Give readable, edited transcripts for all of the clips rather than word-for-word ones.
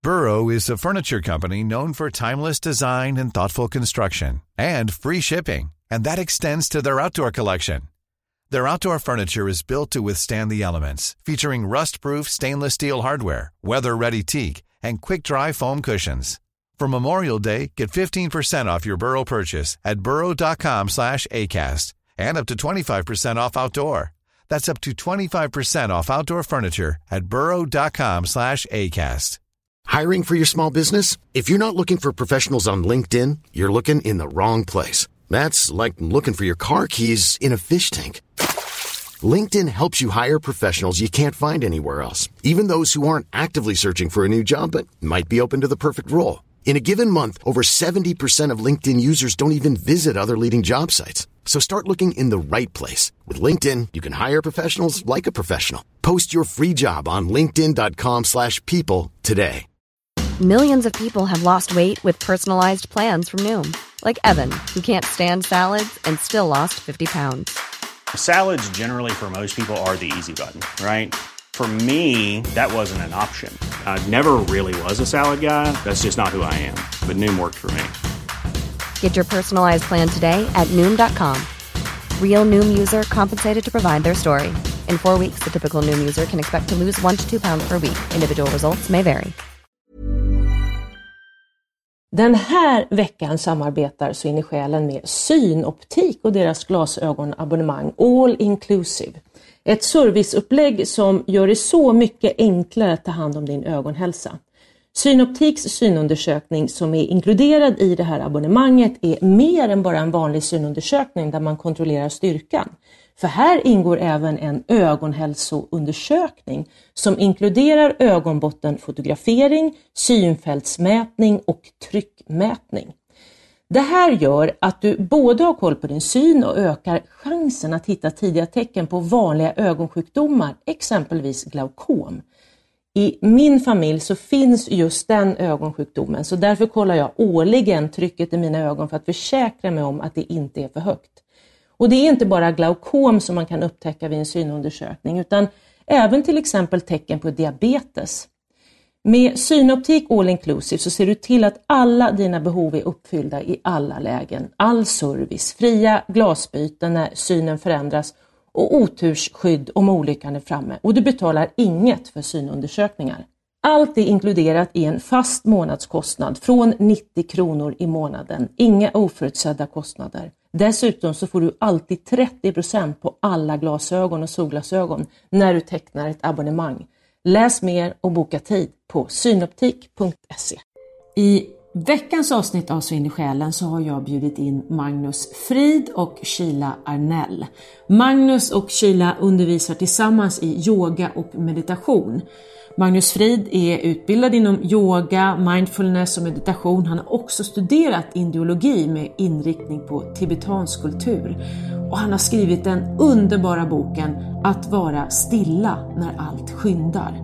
Burrow is a furniture company known for timeless design and thoughtful construction, and free shipping, and that extends to their outdoor collection. Their outdoor furniture is built to withstand the elements, featuring rust-proof stainless steel hardware, weather-ready teak, and quick-dry foam cushions. For Memorial Day, get 15% off your Burrow purchase at burrow.com/acast, and up to 25% off outdoor. That's up to 25% off outdoor furniture at burrow.com/acast. Hiring for your small business? If you're not looking for professionals on LinkedIn, you're looking in the wrong place. That's like looking for your car keys in a fish tank. LinkedIn helps you hire professionals you can't find anywhere else, even those who aren't actively searching for a new job but might be open to the perfect role. In a given month, over 70% of LinkedIn users don't even visit other leading job sites. So start looking in the right place. With LinkedIn, you can hire professionals like a professional. Post your free job on linkedin.com/people today. Millions of people have lost weight with personalized plans from Noom. Like Evan, who can't stand salads and still lost 50 pounds. Salads generally for most people are the easy button, right? For me, that wasn't an option. I never really was a salad guy. That's just not who I am. But Noom worked for me. Get your personalized plan today at Noom.com. Real Noom user compensated to provide their story. In 4 weeks, the typical Noom user can expect to lose 1 to 2 pounds per week. Individual results may vary. Den här veckan samarbetar Så in i själen med Synoptik och deras glasögonabonnemang All Inclusive. Ett serviceupplägg som gör det så mycket enklare att ta hand om din ögonhälsa. Synoptiks synundersökning som är inkluderad i det här abonnemanget är mer än bara en vanlig synundersökning där man kontrollerar styrkan. För här ingår även en ögonhälsoundersökning som inkluderar ögonbottenfotografering, synfältsmätning och tryckmätning. Det här gör att du både har koll på din syn och ökar chansen att hitta tidiga tecken på vanliga ögonsjukdomar, exempelvis glaukom. I min familj så finns just den ögonsjukdomen, så därför kollar jag årligen trycket i mina ögon för att försäkra mig om att det inte är för högt. Och det är inte bara glaukom som man kan upptäcka vid en synundersökning utan även till exempel tecken på diabetes. Med Synoptik All Inclusive så ser du till att alla dina behov är uppfyllda i alla lägen. All service, fria glasbyten när synen förändras och otursskydd om olyckan är framme. Och du betalar inget för synundersökningar. Allt är inkluderat i en fast månadskostnad från 90 kronor i månaden. Inga oförutsedda kostnader. Dessutom så får du alltid 30% på alla glasögon och solglasögon när du tecknar ett abonnemang. Läs mer och boka tid på synoptik.se. I veckans avsnitt av Så in i själen så har jag bjudit in Magnus Frid och Sheila Arnell. Magnus och Sheila undervisar tillsammans i yoga och meditation. Magnus Frid är utbildad inom yoga, mindfulness och meditation. Han har också studerat indiologi med inriktning på tibetansk kultur. Och han har skrivit den underbara boken Att vara stilla när allt skyndar.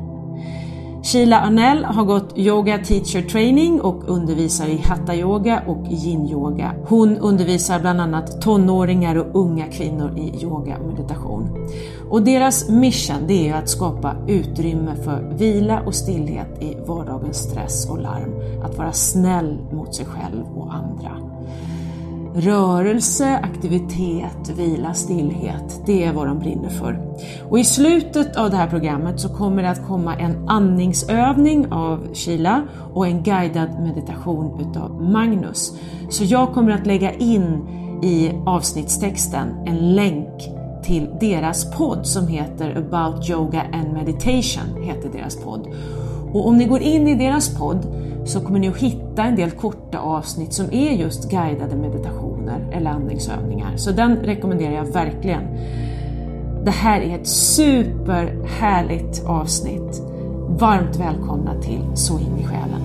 Sheila Arnell har gått yoga teacher training och undervisar i hatha yoga och yin yoga. Hon undervisar bland annat tonåringar och unga kvinnor i yoga och meditation. Och deras mission det är att skapa utrymme för vila och stillhet i vardagens stress och larm. Att vara snäll mot sig själv och andra. Rörelse, aktivitet, vila, stillhet, det är vad de brinner för. Och i slutet av det här programmet så kommer det att komma en andningsövning av Sheila och en guidad meditation utav Magnus. Så jag kommer att lägga in i avsnittstexten en länk till deras podd som heter About Yoga and Meditation, heter deras podd. Och om ni går in i deras podd så kommer ni att hitta en del korta avsnitt som är just guidade meditationer eller andningsövningar. Så den rekommenderar jag verkligen. Det här är ett superhärligt avsnitt. Varmt välkomna till Så in i själen.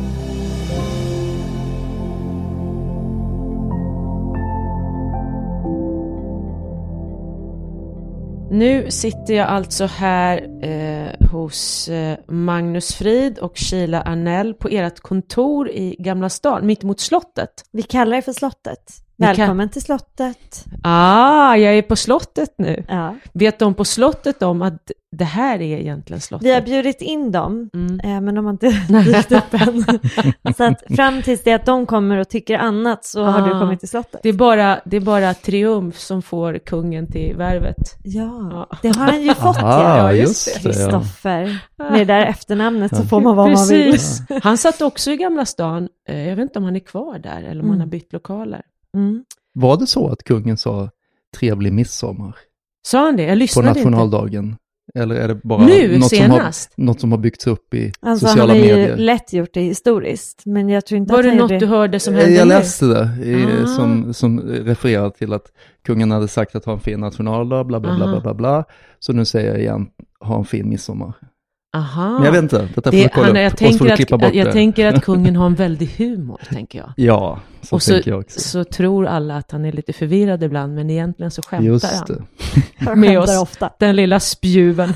Nu sitter jag alltså här hos Magnus Frid och Sheila Arnell på ert kontor i Gamla stan, mitt emot slottet. Vi kallar det för slottet. Välkommen till slottet. Jag är på slottet nu. Ja. Vet de på slottet om att det här är egentligen slottet? Vi har bjudit in dem, men de har inte dykt upp än. Så att fram tills det att de kommer och tycker annat så har du kommit till slottet. Det är bara Triumf som får kungen till värvet. Ja, det har han ju fått. Just det. Kristoffer. Med det där efternamnet så får man vad man vill. Han satt också i Gamla stan. Jag vet inte om han är kvar där eller om han har bytt lokaler. Var det så att kungen sa trevlig midsommar? Sa han det? Jag lyssnade inte. På nationaldagen? Eller är det bara nu, senast? Något som har byggts upp i alltså, sociala medier? Han har ju lätt gjort det historiskt. Men jag tror inte var att det något du hörde som hände jag nu? läste det som refererar till att kungen hade sagt att ha en fin nationaldag, bla bla bla bla bla bla. Så nu säger jag igen, ha en fin midsommar. Aha. Men jag vet inte, detta får du kolla upp. Jag tänker att kungen har en väldig humor, tänker jag. Ja, så tänker jag också. Så tror alla att han är lite förvirrad ibland, men egentligen så skämtar just det. han. Med oss, ofta. Den lilla spjuven.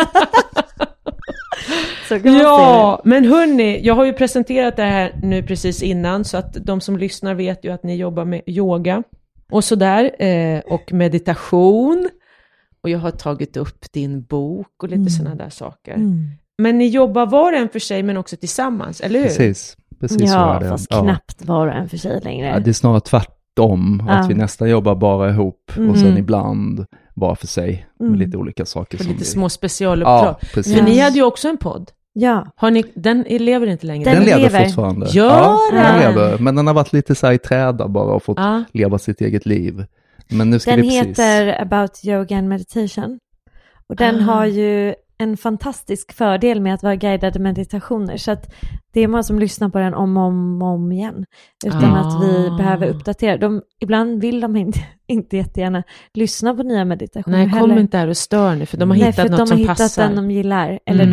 Så kan man se det. Men hörni, jag har ju presenterat det här nu precis innan, så att de som lyssnar vet ju att ni jobbar med yoga och sådär, och meditation. Och jag har tagit upp din bok och lite sådana där saker. Men ni jobbar var och en för sig men också tillsammans, eller hur? Precis så är det. Fast knappt var och en för sig längre. Ja, det är snarare tvärtom. Att vi nästan jobbar bara ihop och sen ibland var för sig med lite olika saker. För lite små specialuppdrag. Ja, precis. För ni hade ju också en podd. Ja. Den lever inte längre. Den lever fortfarande. Den lever, men den har varit lite så här i träda bara och fått leva sitt eget liv. Men nu ska den vi precis... heter About Yoga and Meditation. Och den har ju en fantastisk fördel med att vara guidade meditationer. Så att det är många som lyssnar på den om igen. Utan att vi behöver uppdatera. Ibland vill de inte jättegärna lyssna på nya meditationer. Nej, kom inte här och stör nu. För de har hittat något som passar. De har hittat den de gillar. Eller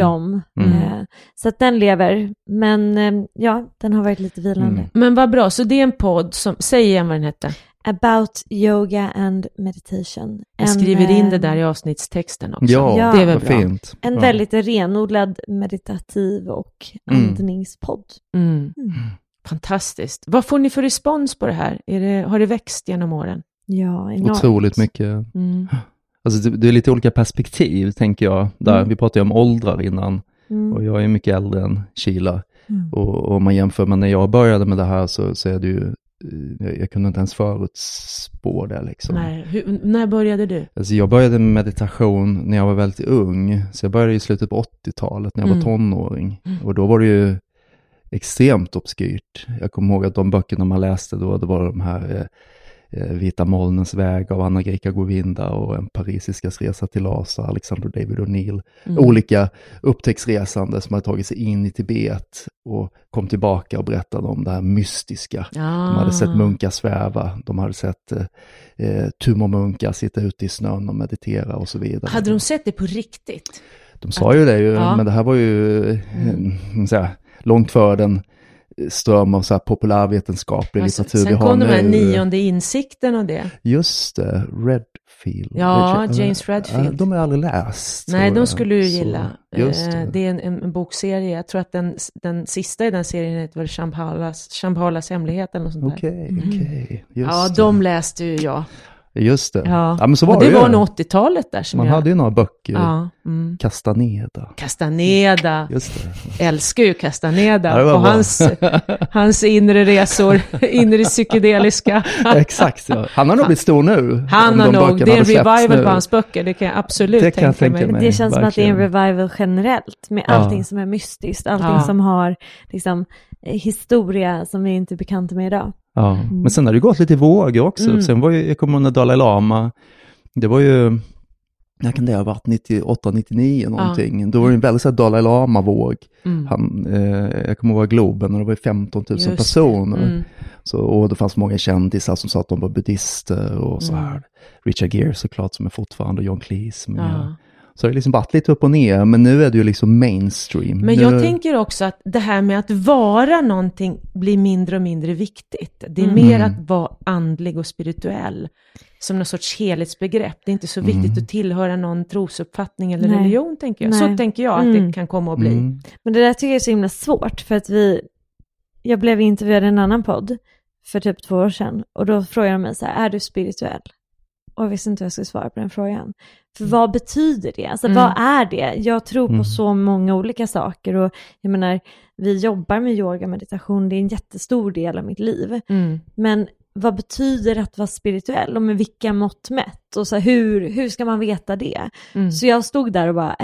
så att den lever. Men den har varit lite vilande. Men vad bra. Så det är en podd som... Säg igen vad den hette. About Yoga and Meditation. Jag skriver in det där i avsnittstexten också. Ja, det är väl bra. Fint. En väldigt renodlad meditativ och andningspodd. Fantastiskt. Vad får ni för respons på det här? Har det växt genom åren? Ja, enormt. Otroligt mycket. Alltså det är lite olika perspektiv, tänker jag. Där vi pratade om åldrar innan. Och jag är mycket äldre än Sheila. Och om man jämför med när jag började med det här så är det ju... Jag kunde inte ens förutspå det liksom. Nej. När började du? Alltså jag började med meditation när jag var väldigt ung. Så jag började i slutet på 80-talet när jag var tonåring. Och då var det ju extremt obskyrt. Jag kommer ihåg att de böckerna man läste då, det var de här Vita molnens väg av Anna Grika Govinda och En parisiskas resa till Lhasa, Alexander David O'Neill. Olika upptäcktsresande som hade tagit sig in i Tibet och kom tillbaka och berättade om det här mystiska. De hade sett munkar sväva, de hade sett tumormunkar sitta ute i snön och meditera och så vidare. Hade de sett det på riktigt? De sa ju det ju, men det här var ju långt före den ström av så här populärvetenskaplig litteratur vi har nu. Sen kom de här 9:e insikten och det. Just det, Redfield. James Redfield. De har jag aldrig läst. Nej, de skulle du gilla. Just det. Det är en bokserie. Jag tror att den sista i den serien heter väl Shambhalas hemlighet eller något sånt där. Okej. De läste ju jag. Just det. Ja. Men så var det det var nog 80-talet där som man hade ju några böcker. Castaneda. Just det. Älskar ju Castaneda och hans inre resor, inre psykedeliska. Exakt, ja. Han har nog blivit stor nu. Han har nog, det är en revival på hans böcker, det kan jag absolut tänka mig. Det känns som att det är en revival generellt med allting som är mystiskt, allting som har liksom historia som vi inte är bekanta med idag. Ja, men sen har det gått lite i vågor också. Sen var ju, jag kommer ihåg när Dalai Lama, det var ju, när kan det ha varit, 98-99 någonting. Då var det en väldigt så här Dalai Lama-våg. Jag kommer ihåg Globen och det var 15 000 personer. Så, och det fanns många kändisar som sa att de var buddhister och så här. Richard Gere såklart som är fortfarande, John Cleese. Så det är liksom varit lite upp och ner, men nu är det ju liksom mainstream. Men jag tänker också att det här med att vara någonting blir mindre och mindre viktigt. Det är mer att vara andlig och spirituell som någon sorts helhetsbegrepp. Det är inte så viktigt att tillhöra någon trosuppfattning eller religion, tänker jag. Så tänker jag att det kan komma att bli. Men det där tycker jag är så himla svårt, för att jag blev intervjuad i en annan podd för typ 2 år sedan. Och då frågade de mig så här, är du spirituell? Och jag visste inte hur jag skulle svara på den frågan. För vad betyder det? Alltså vad är det? Jag tror på så många olika saker. Och jag menar, vi jobbar med yoga, meditation. Det är en jättestor del av mitt liv. Men vad betyder att vara spirituell? Och med vilka mått mätt? Och så här, hur ska man veta det? Så jag stod där och bara,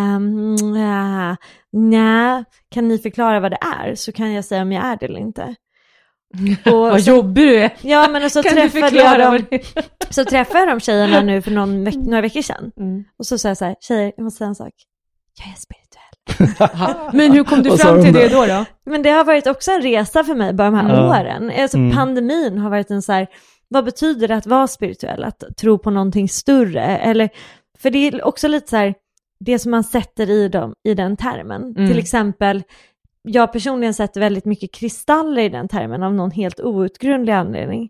nej, kan ni förklara vad det är? Så kan jag säga om jag är det eller inte. Och vad jobbig du är. Ja, men och så träffade jag de tjejerna nu för några veckor sedan. Och så sa jag så här, tjejer, jag måste säga en sak. Jag är spirituell. Men hur kom du fram till det då? Men det har varit också en resa för mig bara de här åren. Alltså pandemin har varit en så här, vad betyder det att vara spirituell? Att tro på någonting större? Eller, för det är också lite så här, det som man sätter i den termen. Till exempel, jag personligen sätter väldigt mycket kristaller i den termen av någon helt outgrundlig anledning.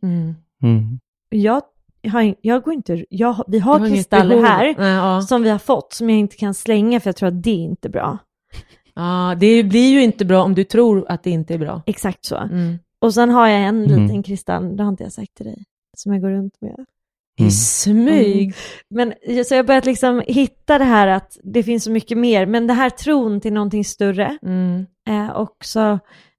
Vi har kristaller här som vi har fått som jag inte kan slänga för jag tror att det är inte bra. Ja, det blir ju inte bra om du tror att det inte är bra. Exakt så. Och sen har jag en liten kristall, det har inte jag sagt till dig, som jag går runt med. I smyg. Men så jag har börjat liksom hitta det här att det finns så mycket mer. Men det här tron till någonting större är också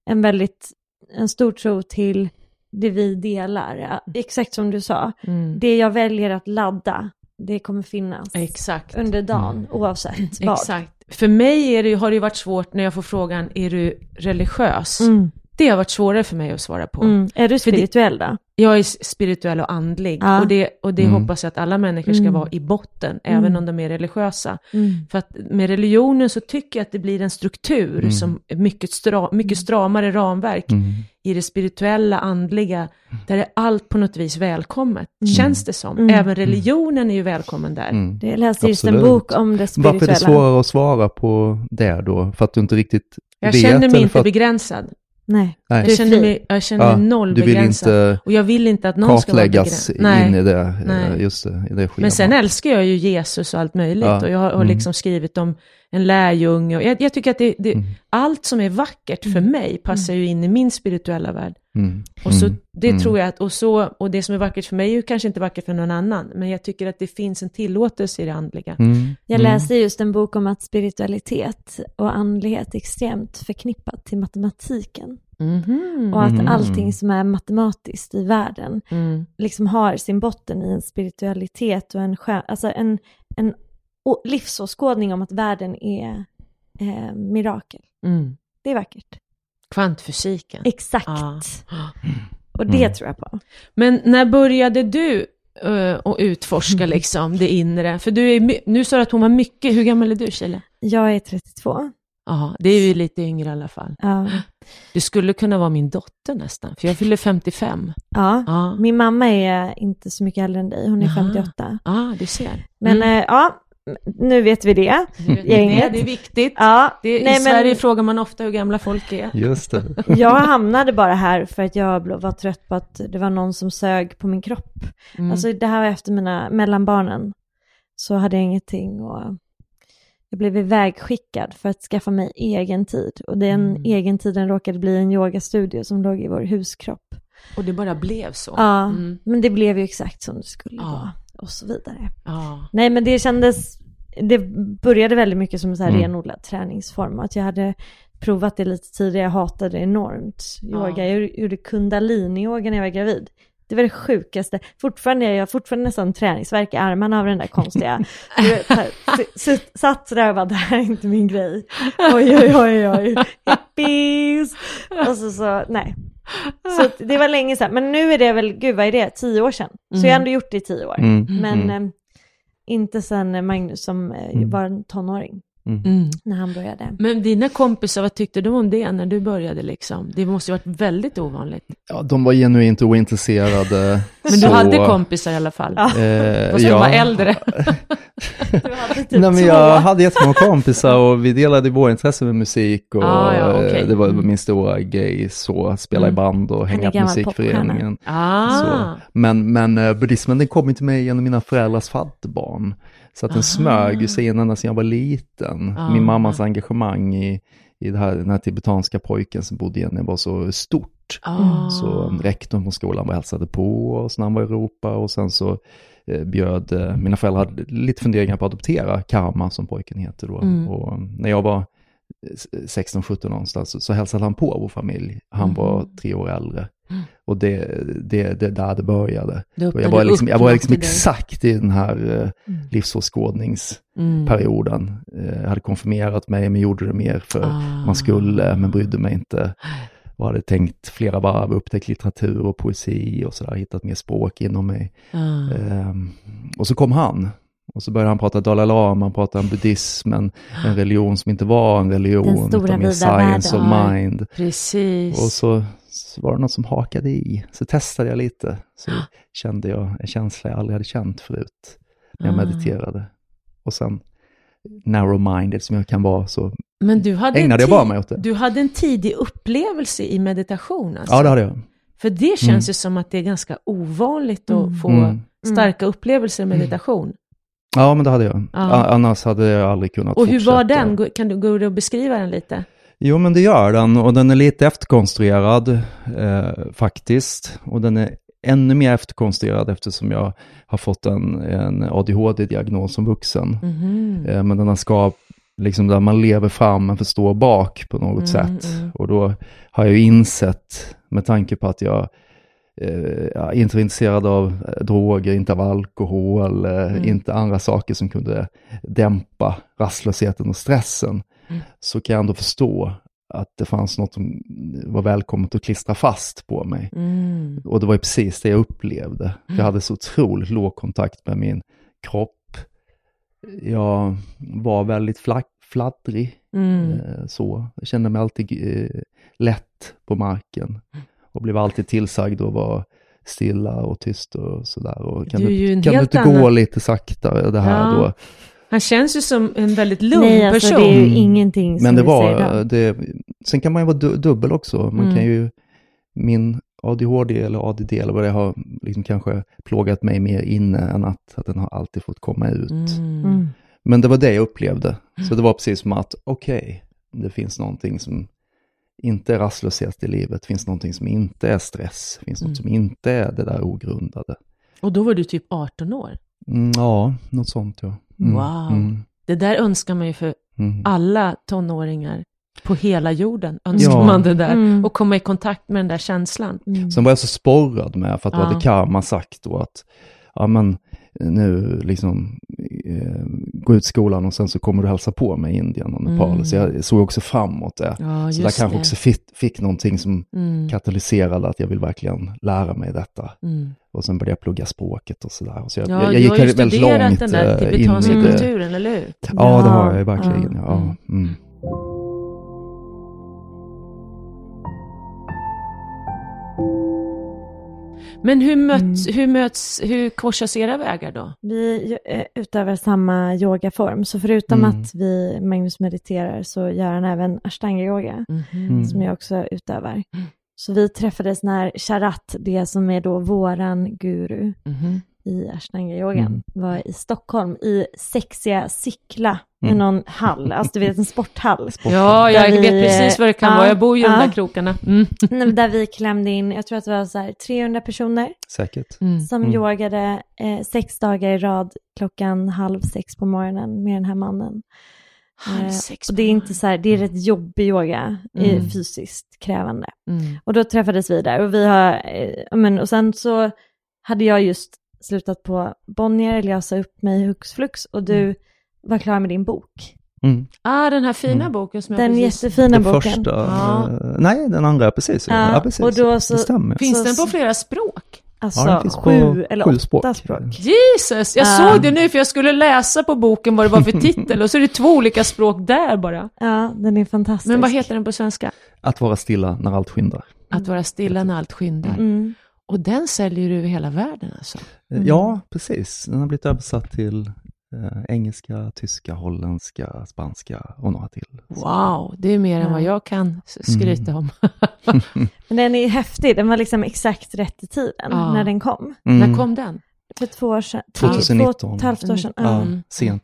en stor tro till det vi delar. Exakt som du sa. Det jag väljer att ladda, det kommer finnas under dagen oavsett vad. Exakt. För mig har det ju varit svårt när jag får frågan, är du religiös? Det har varit svårare för mig att svara på. Är du spirituell då? Jag är spirituell och andlig. Och det hoppas jag att alla människor ska vara i botten. Även om de är religiösa. För att med religionen så tycker jag att det blir en struktur. Som är mycket stramare ramverk. I det spirituella, andliga. Där är allt på något vis välkommet. Känns det som. Även religionen är ju välkommen där. Jag läste just en bok om det spirituella. Varför är det svårare att svara på det då? För att du inte riktigt vet? Jag känner mig inte begränsad. Nej. Jag känner mig noll begränsad. Och jag vill inte att någon ska vara begränsad. In i det, just det, i det schemat. Men sen älskar jag ju Jesus och allt möjligt. Och jag har liksom skrivit om en lärjunge. Och jag tycker att allt som är vackert för mig passar ju in i min spirituella värld. Och så det tror jag att, och det som är vackert för mig är ju kanske inte vackert för någon annan. Men jag tycker att det finns en tillåtelse i det andliga. Jag läste just en bok om att spiritualitet och andlighet är extremt förknippat till matematiken. Och att allting som är matematiskt i världen liksom har sin botten i en spiritualitet och en livsåskådning om att världen är mirakel. Det är vackert. Kvantfysiken. Exakt. Och det tror jag på. Men när började du att utforska liksom det inre? För nu sa du att hon var mycket. Hur gammal är du, Sheila? Jag är 32. Ja, det är ju lite yngre i alla fall. Ja. Du skulle kunna vara min dotter nästan, för jag fyller 55. Ja, min mamma är inte så mycket äldre än dig. Hon är 58. Ja, du ser. Men nu vet vi det. Det är viktigt. Ja. I Sverige frågar man ofta hur gamla folk är. Just det. Jag hamnade bara här för att jag var trött på att det var någon som sög på min kropp. Alltså det här var efter mina mellanbarnen. Så hade jag ingenting och jag blev ivägskickad för att skaffa mig egen tid. Och den egen tiden råkade bli en yogastudio som låg i vår huskropp. Och det bara blev så. Ja, men det blev ju exakt som det skulle vara. Och så vidare. Nej, men det började väldigt mycket som en så här renodlad träningsform. Att jag hade provat det lite tidigare. Jag hatade enormt yoga. Jag gjorde kundalini-yoga när jag var gravid. Det var det sjukaste. Jag har fortfarande nästan träningsvärk i armarna av den där konstiga. Satt sådär och bara, det här är inte min grej. Oj. Hippies. Och så nej. Så det var länge sedan. Men nu är det väl, gud vad är det? 10 år sedan. Så jag har ändå gjort det i 10 år. Men inte sedan Magnus som var en tonåring. När han började. Men dina kompisar, vad tyckte de om det när du började liksom? Det måste ju varit väldigt ovanligt. Ja, de var genuint ointresserade. Men du hade kompisar i alla fall. Fast de var äldre. Jag hade jättemånga kompisar och vi delade vår intresse med musik och det var min stora grej, så spela i band och hänga på musikföreningen. Men buddhismen, den kom inte med genom mina föräldrars fadderbarn. Så att den smög sig in ända sedan jag var liten. Min mammas engagemang i den här tibetanska pojken som bodde igen var så stort. stort. Så rektorn på skolan var hälsade på och när han var i Europa, och sen så bjöd mina föräldrar lite funderingar på att adoptera Karma, som pojken heter då. Och när jag var 16-17 någonstans så hälsade han på vår familj. Han var 3 år äldre. Och det där det började. Och jag var liksom exakt i den här livsåskådningsperioden. Jag hade konfirmerat mig, men gjorde det mer för man skulle, men brydde mig inte. Och hade tänkt flera varv, upptäckt litteratur och poesi och sådär, hittat mer språk inom mig. Och så kom han. Och så började han prata Dalai Lama, han pratade om buddhismen, en religion som inte var en religion, utan mer science of mind. Precis. Och så var det något som hakade i. Så testade jag lite. Så kände jag en känsla jag aldrig hade känt förut när jag mediterade. Och sen narrow-minded som jag kan vara, så ägnade jag bara mig åt det. Du hade en tidig upplevelse i meditation alltså. Ja, det hade jag. För det känns ju som att det är ganska ovanligt att få starka upplevelser i meditation. Ja, men det hade jag. Annars hade jag aldrig kunnat fortsätta. Och hur var den? Kan du gå och beskriva den lite? Jo, men det gör den. Och den är lite efterkonstruerad faktiskt. Och den är ännu mer efterkonstruerad eftersom jag har fått en ADHD-diagnos som vuxen. Men den har liksom där man lever fram men förstår bak på något sätt. Och då har jag ju insett, med tanke på att jag inte var intresserad av droger, inte av alkohol, inte andra saker som kunde dämpa rastlösheten och stressen, så kan jag ändå förstå att det fanns något som var välkommet att klistra fast på mig. Och det var ju precis det jag upplevde. Jag hade så otroligt låg kontakt med min kropp. Jag var väldigt fladdrig. Så. Jag kände mig alltid lätt på marken. Och blev alltid tillsagd att vara stilla och tyst och sådär. Och kan du inte gå lite saktare det här då? Han känns ju som en väldigt lugn person. Alltså, det är ju ingenting som men det vi var det. Sen kan man ju vara dubbel också. Man kan ju, min ADHD eller ADD eller vad det har liksom kanske plågat mig mer inne än att den har alltid fått komma ut. Men det var det jag upplevde. Så det var precis som att det finns någonting som inte är rastlöshet i livet. Det finns någonting som inte är stress. Det finns något som inte är det där ogrundade. Och då var du typ 18 år? Ja, något sånt ja. Wow. Det där önskar man ju för alla tonåringar på hela jorden. Önskar man det där. Och komma i kontakt med den där känslan. Sen var jag så sporrad med, för att vad hade Karma sagt då, att nu liksom gå ut skolan och sen så kommer du hälsa på mig i Indien och Nepal. Så jag såg också framåt det. Så där kanske också fick någonting som katalyserade att jag vill verkligen lära mig detta. Och sen började jag plugga språket och sådär. Så jag gick väldigt långt den där tibetanska kulturen, eller hur? Ja, det har jag verkligen. Ja. Men hur korsas era vägar då? Vi utövar samma yogaform. Så förutom att Magnus mediterar så gör han även ashtanga-yoga som jag också utövar. Så vi träffades när Charat, det som är då våran guru i ashtanga-yogan, var i Stockholm i sexiga Sickla i någon hall. Alltså du vet, en sporthall. Ja, jag vet precis vad det kan vara. Jag bor ju i de där krokarna. Där vi klämde in, jag tror att det var så här 300 personer. Säkert. Som yogade 6 dagar i rad 5:30 på morgonen med den här mannen. Och det är inte så här, det är rätt jobbig yoga, fysiskt krävande. Och då träffades vi där och vi har, och sen så hade jag just slutat på Bonnier, eller jag sa upp mig hux flux och du var klar med din bok. Den här fina boken som den jättefina boken. Första, nej, den andra, precis. Ja, precis. Och då så, det stämmer. Finns den på flera språk? Alltså 7 eller 8 språk. Jesus, jag såg det nu för jag skulle läsa på boken vad det var för titel och så är det 2 olika språk där bara. Ja, den är fantastisk. Men vad heter den på svenska? Att vara stilla när allt skyndar. Att vara stilla när allt skyndar. Och den säljer du över hela världen alltså? Ja, precis. Den har blivit översatt till engelska, tyska, holländska, spanska och några till. Wow, det är mer än vad jag kan skryta om. Men den är häftig. Den var liksom exakt rätt i tiden när den kom. När kom den? För 2 år sedan. 2019. 2,5 år sedan. Sent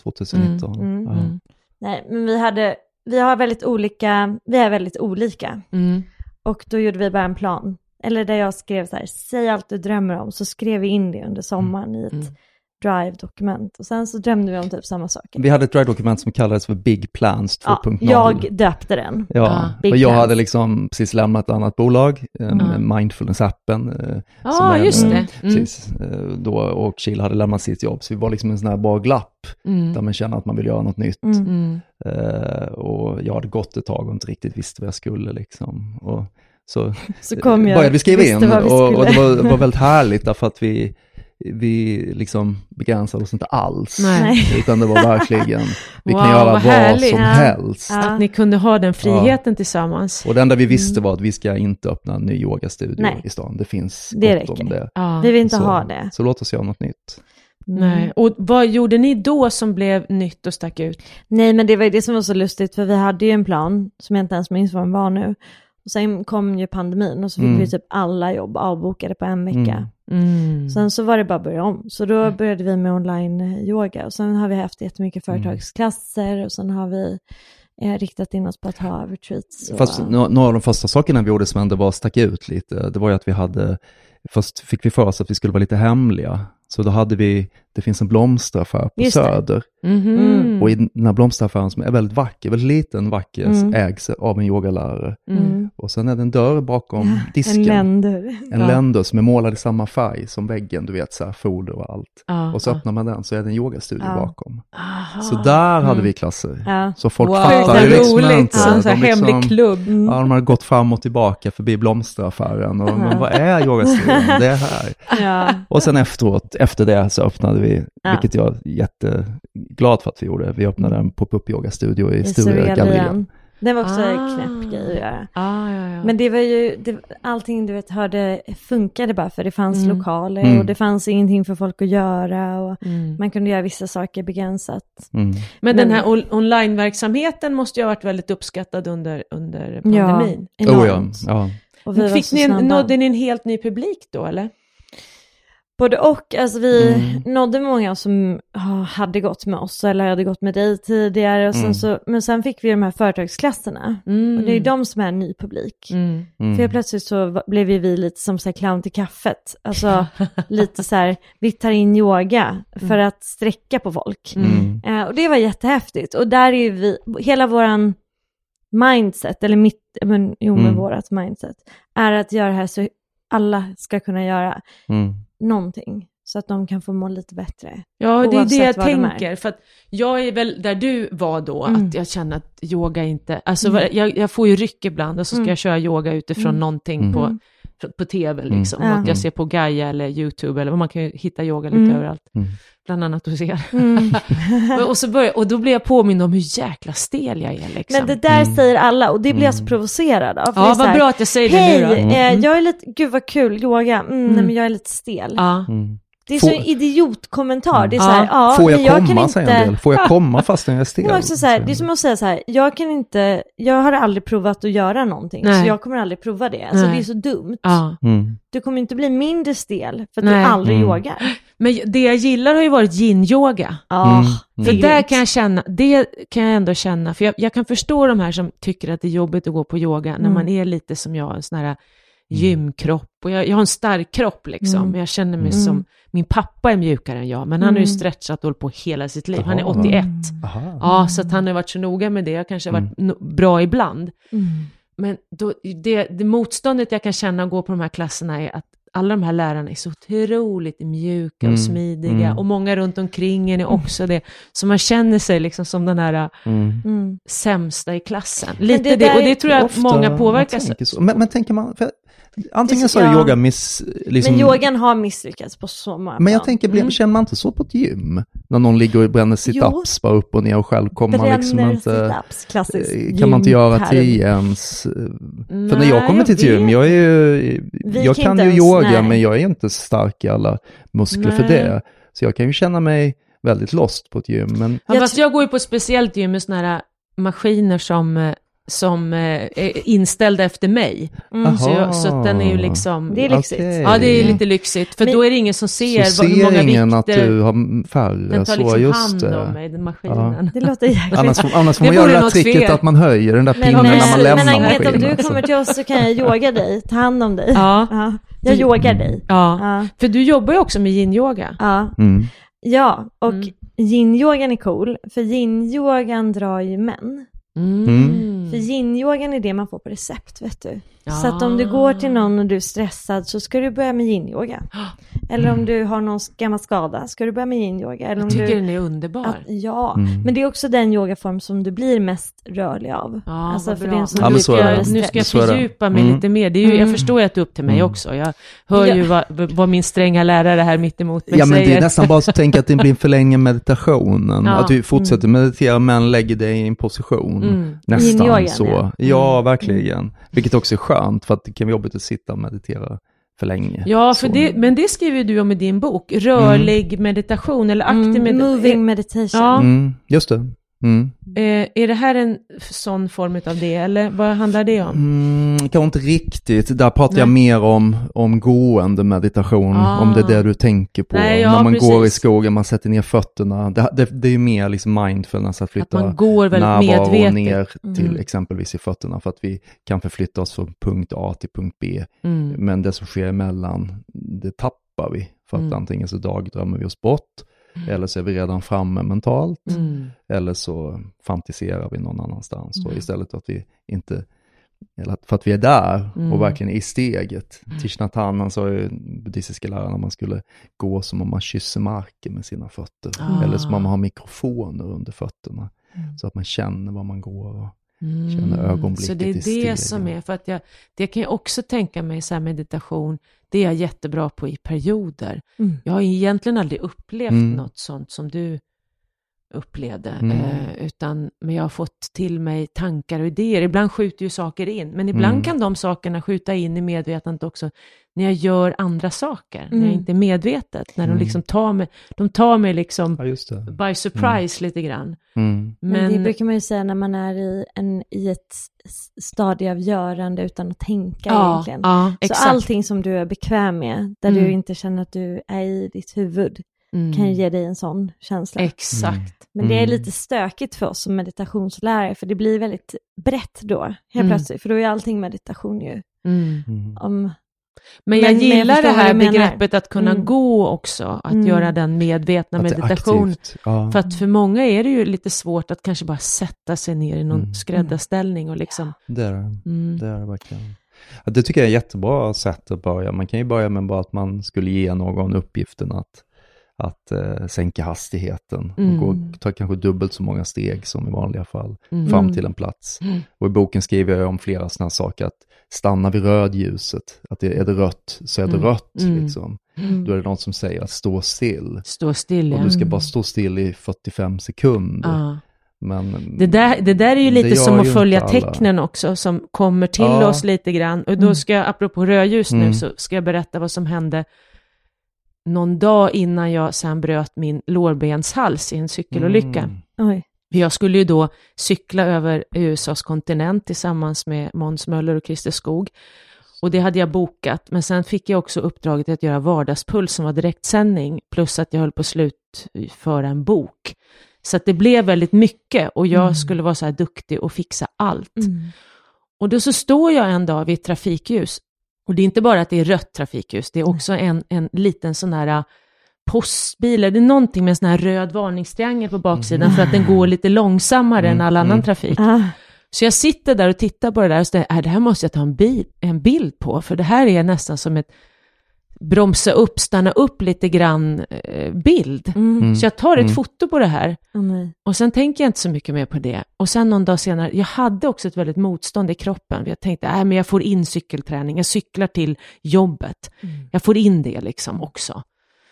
2019. Nej, men vi är väldigt olika. Och då gjorde vi bara en plan. Eller där jag skrev så här, säg allt du drömmer om. Så skrev vi in det under sommaren i ett Drive-dokument. Och sen så drömde vi om typ samma saker. Vi hade ett Drive-dokument som kallades för Big Plans 2.0. Jag döpte den. Ja, och jag hade liksom precis lämnat ett annat bolag, Mindfulness-appen. Just det. Precis, då, och Kjell hade lämnat sitt jobb. Så vi var liksom en sån här bra glapp där man känner att man vill göra något nytt. Och jag hade gått ett tag och inte riktigt visste vad jag skulle liksom. Och så kom jag, började vi skriva in och det var väldigt härligt därför att vi liksom begränsade oss inte alls. Nej. Utan det var verkligen, vi kan göra vad som helst. Att ni kunde ha den friheten tillsammans. Och det enda vi visste var att vi ska inte öppna en ny yogastudio i stan. Det finns gott om det. Vi vill inte ha det. Så låt oss göra något nytt. Nej. Och vad gjorde ni då som blev nytt och stack ut? Nej, men det var ju det som var så lustigt, för vi hade ju en plan som jag inte ens minns vad den var nu. Och sen kom ju pandemin och så fick vi typ alla jobb avbokade på en vecka. Sen så var det bara att börja om. Så då började vi med online-yoga. Och sen har vi haft jättemycket företagsklasser. Och sen har vi riktat in oss på att ha retreats. Fast några av de första sakerna vi gjorde som ändå var stack ut lite. Det var ju att vi hade, först fick vi för oss att vi skulle vara lite hemliga. Så då hade vi, det finns en blomsteraffär på Söder. Och i den här blomsteraffären som är väldigt vacker, väldigt liten, vacker, ägs av en yogalärare. Och sen är det en dörr bakom disken. En länder som är målad i samma färg som väggen, du vet, så här, foder och allt. Och så öppnar man den så är det en yogastudio bakom. Så där hade vi klasser. Så folk fattar ju liksom inte. Så hemlig klubb. Ja, de har gått fram och tillbaka förbi blomsteraffären. Och men vad är yogastudion? Det är här. Och sen efter det så öppnade vi, vilket jag är jätteglad för att vi gjorde. Vi öppnade en pop-up yogastudio i Stora Gallerian. Det var också en knäpp grej att göra. Men det var ju, allting du vet funkade bara för det fanns lokaler och det fanns ingenting för folk att göra och man kunde göra vissa saker begränsat. Men den här online-verksamheten måste ju ha varit väldigt uppskattad under pandemin. Ja. Och nådde ni en helt ny publik då, eller? Både och, alltså vi nådde många som hade gått med oss eller hade gått med dig tidigare och men sen fick vi de här företagsklasserna och det är de som är en ny publik. För plötsligt så blev vi lite som så här clown till kaffet, alltså lite så här, vi tar in yoga för att sträcka på folk och det var jättehäftigt och där är vi, hela våran mindset eller vårat mindset är att göra det här så alla ska kunna göra någonting så att de kan få må lite bättre. Ja, det är det jag tänker. För att jag är väl där du var då, att jag känner att yoga inte... Alltså jag får ju ryck ibland och så ska jag köra yoga utifrån någonting på tv liksom. Att jag ser på Gaia eller YouTube eller vad man kan ju hitta yoga lite överallt. Bland annat hos er. och då blir jag påmind om hur jäkla stel jag är liksom. Men det där säger alla och det blir jag så provocerad av. Ja, vad bra att jag säger det nu då. Jag är lite, gud vad kul, yoga. Nej, men jag är lite stel. Det är så en idiotkommentar. Det är så här, får jag komma, säger en del. Får jag komma fast jag är stel? Det är också så här, det är som att säga så här, jag har aldrig provat att göra någonting. Så jag kommer aldrig prova det. Alltså det är så dumt. Du kommer inte bli mindre stel för att du aldrig yogar. Men det jag gillar har ju varit yin-yoga. För där kan jag känna, det kan jag ändå känna. För jag kan förstå de här som tycker att det är jobbigt att gå på yoga när man är lite som jag, en sån här gymkropp. Och jag har en stark kropp liksom. Jag känner mig som, min pappa är mjukare än jag. Men han har ju stretchat och hållit på hela sitt liv. Han är 81. Ja, så att han har varit så noga med det. Jag kanske har varit bra ibland. Men då, det motståndet jag kan känna att gå på de här klasserna är att alla de här lärarna är så otroligt mjuka och smidiga. Och många runt omkring en är också det. Så man känner sig liksom som den här sämsta i klassen. Lite det, och det tror jag ofta, många påverkas. Men tänker man... Antingen så är yoga liksom, men yogan har misslyckats på så många Men jag tänker, känner man inte så på ett gym? När någon ligger och bränner sit-ups bara upp och ner och själv kommer man liksom inte... Kan man inte göra 10 ens? För när jag kommer till ett gym, jag kan ju yoga, men jag är inte stark i alla muskler för det. Så jag kan ju känna mig väldigt lost på ett gym. Men... Fast jag går ju på ett speciellt gym med såna här maskiner som som är inställda efter mig. Så att den är ju liksom... Det är lyxigt. Okay. Ja, det är lite lyxigt. För då är det ingen som ser så hur många ingen vikter. att du har färre. Den tar så liksom just hand det. om mig, den maskinen. Det låter jäkligt. Annars får man göra vore det där något tricket fel. att man höjer den där pinnen när man Men lämnar Agneta, om maskinen. du kommer till oss så kan jag yoga dig, ta hand om dig. Ja. Jag yogar dig. Ja. För du jobbar ju också med yin-yoga. Ja, och yin-yogan är cool, för yin-yogan drar ju män. För yin-yogan är det man får på recept, vet du. Så att om du går till någon och du är stressad så ska du börja med yin-yoga. Eller om du har någon gammal skada ska du börja med yin-yoga. Eller Jag tycker den är underbar. Men det är också den yogaform som du blir mest rörlig av. Ja, alltså för bra. det som Nu ska jag fördjupa mig lite mer. Det är ju, jag förstår ju att det är upp till mig också. Jag hör ju vad min stränga lärare här mitt emot mig säger. Men det är nästan bara att tänka att det blir en förlängning av meditationen. Att du fortsätter meditera men lägger dig i en position. Nästan Yin-yogan, så. Ja, verkligen. Vilket också är skönt för att det kan vara jobbigt att sitta och meditera för länge. Ja, men det skriver du om i din bok. Rörlig meditation eller aktiv meditation. Moving meditation. Ja. Just det. Är det här en sån form av det? Eller vad handlar det om? Kanske inte riktigt. Där pratar jag mer om gående meditation. Om det är det du tänker på. När man går i skogen, man sätter ner fötterna. Det är ju mer liksom mindfulness att flytta att man går väldigt närvaro medvetet ner till exempelvis i fötterna. För att vi kan förflytta oss från punkt A till punkt B. Men det som sker emellan, det tappar vi. För att antingen så dagdrömmer vi oss bort. Eller så är vi redan framme mentalt. Eller så fantiserar vi någon annanstans. Då, istället för att vi inte... Eller för att vi är där och verkligen är i steget. Thich Nhat Hanh, han sa ju, buddhistiska läraren, att man skulle gå som om man kysser marken med sina fötter. Eller som om man har mikrofoner under fötterna. Så att man känner var man går och känner ögonblicket i Så det är stegen. det som är, för att det kan jag också tänka mig, så här meditation, det är jag jättebra på i perioder. Jag har egentligen aldrig upplevt något sånt som du upplevde, men jag har fått till mig tankar och idéer. Ibland skjuter ju saker in, men ibland kan de sakerna skjuta in i medvetandet också när jag gör andra saker, när jag inte är medvetet, när de liksom tar mig liksom by surprise lite grann. Men det brukar man ju säga när man är i ett stadie av görande utan att tänka egentligen. Så allting som du är bekväm med, där du inte känner att du är i ditt huvud, kan ju ge dig en sån känsla. Exakt. Men det är lite stökigt för oss som meditationslärare, för det blir väldigt brett då, helt plötsligt, för då är allting meditation ju. Men jag gillar det här begreppet att kunna gå också, att göra den medvetna meditation. För att för många är det ju lite svårt att kanske bara sätta sig ner i någon skräddarställning och liksom... Det är det verkligen. Ja, det tycker jag är ett jättebra sätt att börja. Man kan ju börja med bara att man skulle ge någon uppgiften att sänka hastigheten och ta kanske dubbelt så många steg som i vanliga fall fram till en plats. Och i boken skriver jag om flera sådana saker, att stanna vid rödljuset, att är det rött så är det rött liksom. Då är det någon som säger att stå still. Stå still, och du ska bara stå still i 45 sekunder. Men det där är ju lite som att följa tecknen också, som kommer till oss lite grann. Och då ska jag, apropå rödljus nu, så ska jag berätta vad som hände någon dag innan jag sen bröt min lårbenshals i en cykelolycka. Jag skulle ju då cykla över USAs kontinent tillsammans med Måns Möller och Christer Skog. Och det hade jag bokat. Men sen fick jag också uppdraget att göra Vardagspuls som var direktsändning. Plus att jag höll på slutföra en bok. Så att det blev väldigt mycket. Och jag skulle vara så här duktig och fixa allt. Och då så står jag en dag vid ett trafikljus. Och det är inte bara att det är rött trafikljus. Det är också en liten sån här postbil. Det är någonting med en sån här röd varningstriangel på baksidan. För att den går lite långsammare än all annan trafik. Så jag sitter där och tittar på det där. Och säger, det här måste jag ta en bild på. För det här är nästan som ett bromsa upp, stanna upp lite grann bild. Så jag tar ett foto på det här. Och sen tänker jag inte så mycket mer på det. Och sen någon dag senare, jag hade också ett väldigt motstånd i kroppen. Jag tänkte, men jag får in cykelträning. Jag cyklar till jobbet. Jag får in det liksom också.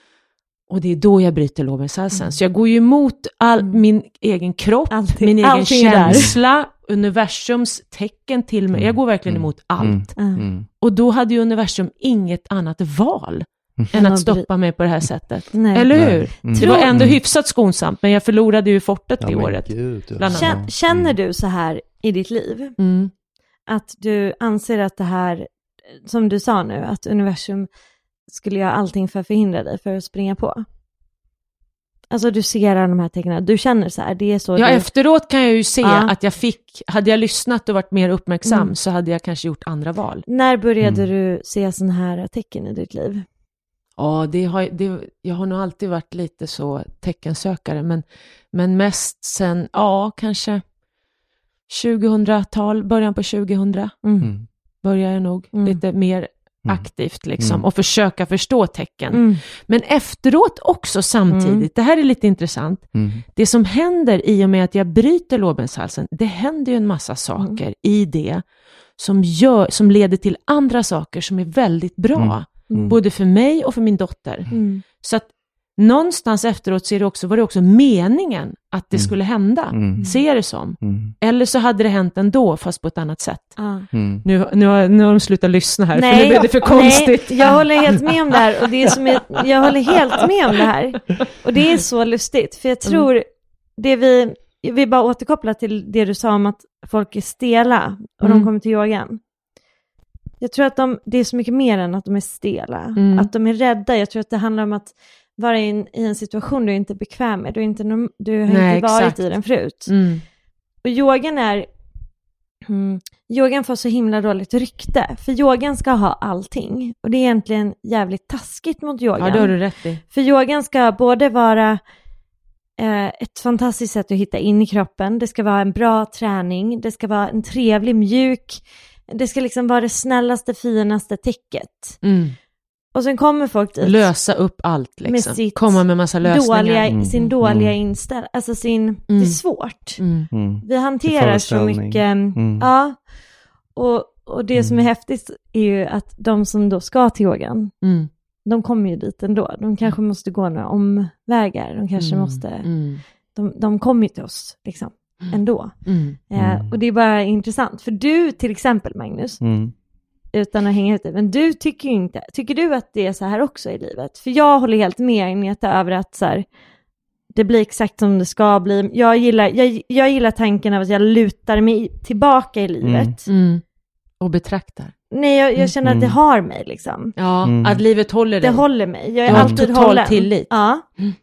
Och det är då jag bryter lårbenshalsen. Så jag går ju emot min egen kropp, min egen känsla, universums tecken till mig. Jag går verkligen emot allt. Och då hade ju universum inget annat val än att stoppa mig på det här sättet. Nej. Eller hur? Nej. Det var ändå hyfsat skonsamt, men jag förlorade ju fortet det året. Bland annat. Känner du så här i ditt liv? Att du anser att det här, som du sa nu, att universum skulle göra allting för att förhindra dig för att springa på? Alltså du ser de här tecknen, du känner så här, det är så. Ja, efteråt kan jag ju se att jag hade jag lyssnat och varit mer uppmärksam så hade jag kanske gjort andra val. När började du se sån här tecken i ditt liv? Ja, jag har nog alltid varit lite så teckensökare, men mest sen, kanske 2000-tal, början på 2000 börjar jag nog lite mer aktivt liksom och försöka förstå tecken. Men efteråt också samtidigt, det här är lite intressant, det som händer i och med att jag bryter lårbenshalsen, det händer ju en massa saker i det som leder till andra saker som är väldigt bra, både för mig och för min dotter. Så att någonstans efteråt var det också meningen att det skulle hända. Ser det som. Eller så hade det hänt ändå, fast på ett annat sätt. Nu har de slutat lyssna här, för nu blir det för konstigt. Jag håller helt med om det här. Och det är jag håller helt med om det här. Och det är så lustigt. För jag tror, vi bara återkopplar till det du sa om att folk är stela och de kommer till yogan. Jag tror att det är så mycket mer än att de är stela. Att de är rädda. Jag tror att det handlar om att vara i en situation du är inte bekväm med. Du har inte varit i den förut. Och yogan får så himla dåligt rykte. För yogan ska ha allting. Och det är egentligen jävligt taskigt mot yogan. Ja, det har du rätt i. För yogan ska både vara ett fantastiskt sätt att hitta in i kroppen. Det ska vara en bra träning. Det ska vara en trevlig, mjuk. Det ska liksom vara det snällaste, finaste täcket. Och sen kommer folk dit. Lösa upp allt liksom. Komma med massa lösningar. Sin dåliga inställning. Alltså det är svårt. Vi hanterar så mycket. Ja. Och det som är häftigt är ju att de som då ska till yogan, de kommer ju dit ändå. De kanske måste gå några omvägar. De kanske måste... De kommer ju till oss liksom. Ändå. Och det är bara intressant. För du till exempel, Magnus, utan att hänga ut det, men du tycker du att det är så här också i livet? För jag håller helt med Agneta över att så här, det blir exakt som det ska bli. Jag gillar tanken av att jag lutar mig tillbaka i livet. Och betraktar. Nej, jag känner att det har mig liksom. Ja, att livet håller dig. Det håller mig. Jag är har alltid total hållen. tillit. Ja.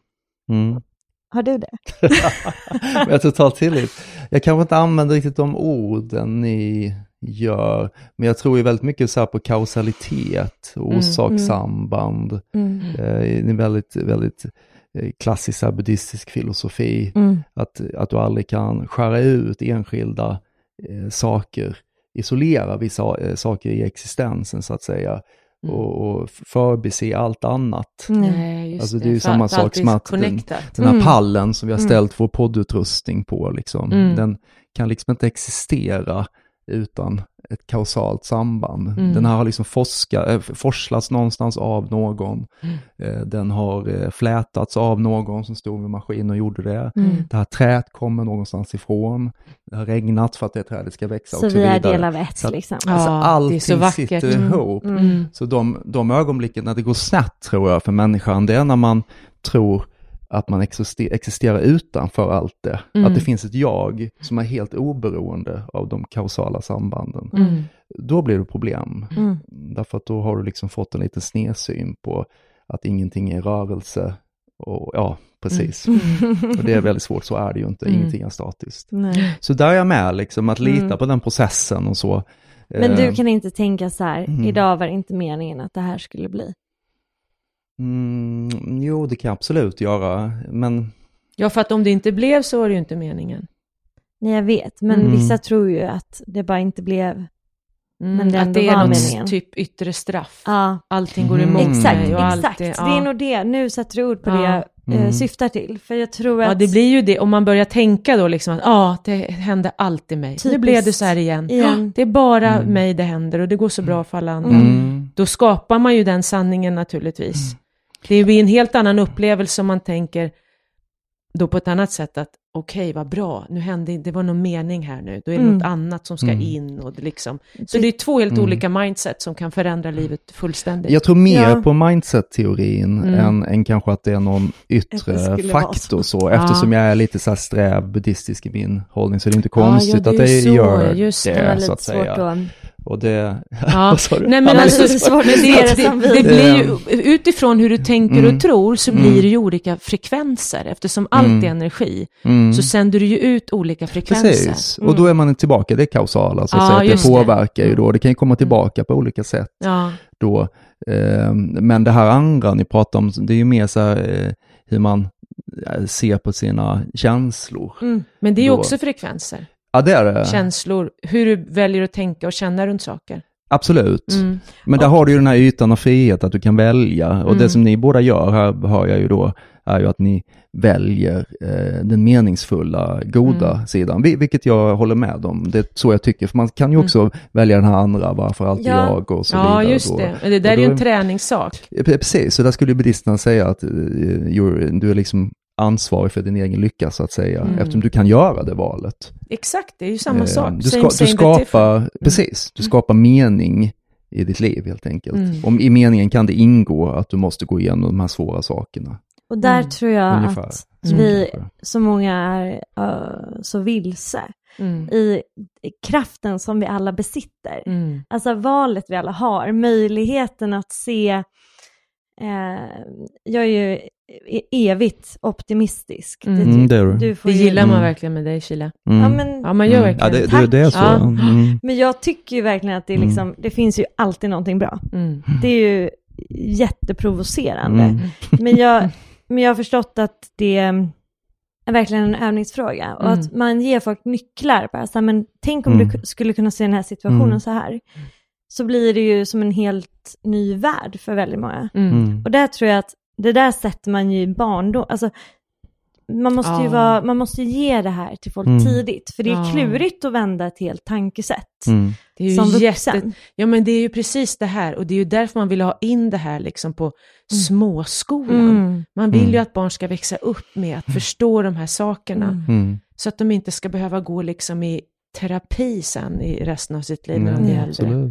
Har du det? Jag har total tillit. Jag kanske inte använder riktigt de orden ni gör, men jag tror ju väldigt mycket så här på kausalitet, orsakssamband. Det är väldigt, väldigt klassisk buddhistisk filosofi. Att du aldrig kan skära ut enskilda saker, isolera vissa saker i existensen så att säga. Och förbise allt annat. Nej, just alltså det är ju samma sak som att den här pallen som vi har ställt vår poddutrustning på liksom, den kan liksom inte existera utan ett kausalt samband. Den här har liksom forslats någonstans av någon. Den har flätats av någon som stod vid maskin och gjorde det. Det här träet kommer någonstans ifrån. Det har regnat för att det trädet ska växa så och så vidare. Så vi är del av ett liksom. Alltså allting det är så vackert. sitter ihop. Så de ögonblicken när det går snett tror jag för människan, det är när man tror att man existerar utanför allt det. Att det finns ett jag som är helt oberoende av de kausala sambanden. Då blir det problem. Därför att då har du liksom fått en liten snedsyn på att ingenting är rörelse. Och ja, precis. Och det är väldigt svårt, så är det ju inte. Ingenting är statiskt. Nej. Så där är jag med liksom, att lita på den processen och så. Men du kan inte tänka så här, idag var det inte meningen att det här skulle bli. Jo, det kan jag absolut göra, men... Ja, för att om det inte blev så var det ju inte meningen. Nej, jag vet, men vissa tror ju att det bara inte blev, men det att ändå det var är något meningen. Typ yttre straff. Ja. Allting går emot mig. Och Exakt. Det är nog det. Nu sätter du ord på det jag syftar till. För jag tror att... Ja, det blir ju det. Om man börjar tänka då liksom att det hände alltid mig. Typiskt. Nu blev det så här igen. Det är bara mig det händer och det går så bra för alla andra. Då skapar man ju den sanningen naturligtvis. Det blir en helt annan upplevelse om man tänker då på ett annat sätt att okej, vad bra, nu hände, det var någon mening här nu, då är det något annat som ska in och det liksom, så det är 2 helt olika mindset som kan förändra livet fullständigt. Jag tror mer på mindset-teorin än kanske att det är någon yttre faktor så, eftersom jag är lite så här sträv buddhistisk i min hållning, så det är inte konstigt att det gör det så att säga. Och det... Nej, men alltså, det blir ju, utifrån hur du tänker och tror, så blir det ju olika frekvenser. Eftersom allt är energi, så sänder du ju ut olika frekvenser. Precis, och då är man tillbaka, det är kausala, så att säga, det påverkar ju då, det kan ju komma tillbaka på olika sätt då. Men det här andra ni pratar om, det är ju mer så här, hur man ser på sina känslor. Men det är ju också frekvenser. Ja, det är det. Känslor, hur du väljer att tänka och känna runt saker. Absolut. Men där har du ju den här ytan av frihet att du kan välja. Och det som ni båda gör, här hör jag ju då, är ju att ni väljer den meningsfulla, goda sidan. Vilket jag håller med om. Det är så jag tycker. För man kan ju också välja den här andra, varför alltid jag och så vidare. Ja, just det. Men det där är ju en träningssak. Precis, så där skulle ju buddhisterna säga att du är liksom ansvarig för din egen lycka, så att säga, eftersom du kan göra det valet. Exakt, det är ju samma sak. Du skapar mening i ditt liv helt enkelt. Om i meningen kan det ingå att du måste gå igenom de här svåra sakerna. Och där tror jag att vi, så många är så vilse i kraften som vi alla besitter. Alltså valet vi alla har, möjligheten att se. Jag är ju evigt optimistisk. Det gillar man verkligen med dig, Sheila. Ja, man gör verkligen. Ja, det är så. Men jag tycker ju verkligen att det är liksom, det finns ju alltid någonting bra. Det är ju jätteprovocerande. Men jag har förstått att det är verkligen en övningsfråga. Och att man ger folk nycklar. Bara så här, men tänk om du skulle kunna se den här situationen så här. Så blir det ju som en helt ny värld för väldigt många. Och där tror jag att det där sätter man ju i barndom. Alltså, man måste ju ge det här till folk tidigt. För det är klurigt att vända ett helt tankesätt. Det är ju som vuxen. Ja, men det är ju precis det här. Och det är ju därför man vill ha in det här liksom på småskolan. Man vill ju att barn ska växa upp med att förstå de här sakerna. Så att de inte ska behöva gå liksom i terapi sen i resten av sitt liv när de är äldre.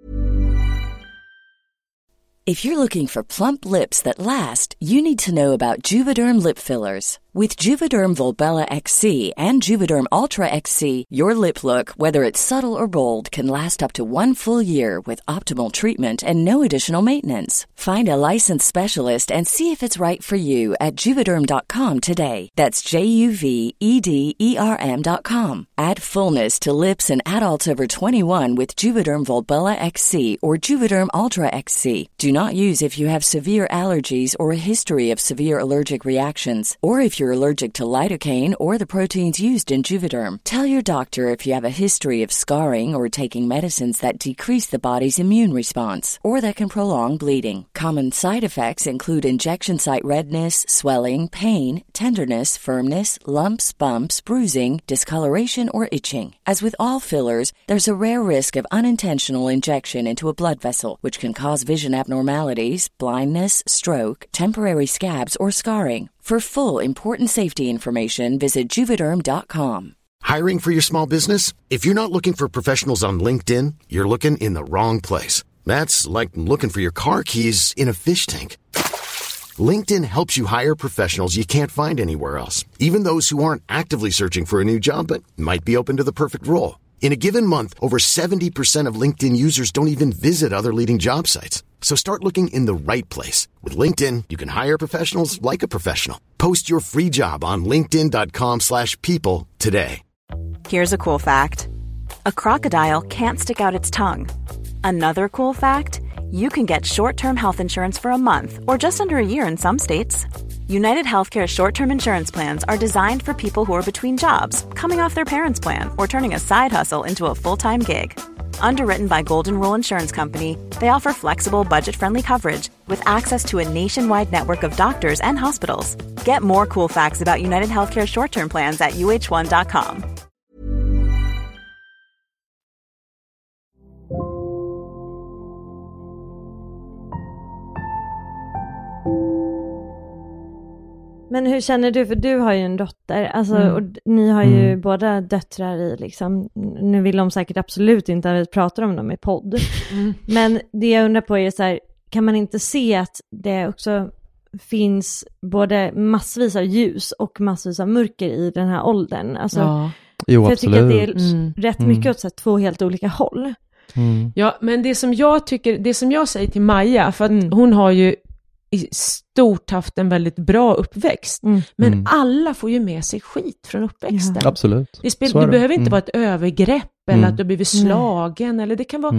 If you're looking for plump lips that last, you need to know about Juvederm lip fillers. With Juvederm Volbella XC and Juvederm Ultra XC, your lip look, whether it's subtle or bold, can last up to 1 full year with optimal treatment and no additional maintenance. Find a licensed specialist and see if it's right for you at Juvederm.com today. That's JUVEDERM.com. Add fullness to lips in adults over 21 with Juvederm Volbella XC or Juvederm Ultra XC. Do not use if you have severe allergies or a history of severe allergic reactions, or if you're allergic to lidocaine or the proteins used in Juvederm. Tell your doctor if you have a history of scarring or taking medicines that decrease the body's immune response or that can prolong bleeding. Common side effects include injection site redness, swelling, pain, tenderness, firmness, lumps, bumps, bruising, discoloration, or itching. As with all fillers, there's a rare risk of unintentional injection into a blood vessel, which can cause vision abnormalities, blindness, stroke, temporary scabs, or scarring. For full, important safety information, visit Juvederm.com. Hiring for your small business? If you're not looking for professionals on LinkedIn, you're looking in the wrong place. That's like looking for your car keys in a fish tank. LinkedIn helps you hire professionals you can't find anywhere else, even those who aren't actively searching for a new job but might be open to the perfect role. In a given month, over 70% of LinkedIn users don't even visit other leading job sites. So start looking in the right place. With LinkedIn, you can hire professionals like a professional. Post your free job on linkedin.com/people today. Here's a cool fact. A crocodile can't stick out its tongue. Another cool fact, you can get short-term health insurance for a month or just under a year in some states. United Healthcare short-term insurance plans are designed for people who are between jobs, coming off their parents' plan, or turning a side hustle into a full-time gig. Underwritten by Golden Rule Insurance Company, they offer flexible, budget-friendly coverage with access to a nationwide network of doctors and hospitals. Get more cool facts about United Healthcare short-term plans at uh1.com. Men hur känner du, för du har ju en dotter, alltså, och ni har ju båda döttrar i liksom, nu vill de säkert absolut inte att vi pratar om dem i podd, men det jag undrar på är så här, kan man inte se att det också finns både massvis av ljus och massvis av mörker i den här åldern? Alltså, Jo, för jag tycker att det absolut. är rätt mycket åt så här, 2 helt olika håll. Ja, men det som jag säger till Maja, för att hon har ju i stort haft en väldigt bra uppväxt. Men alla får ju med sig skit från uppväxten. Ja. Absolut. Det behöver inte vara ett övergrepp eller att du blivit slagen. Eller det kan vara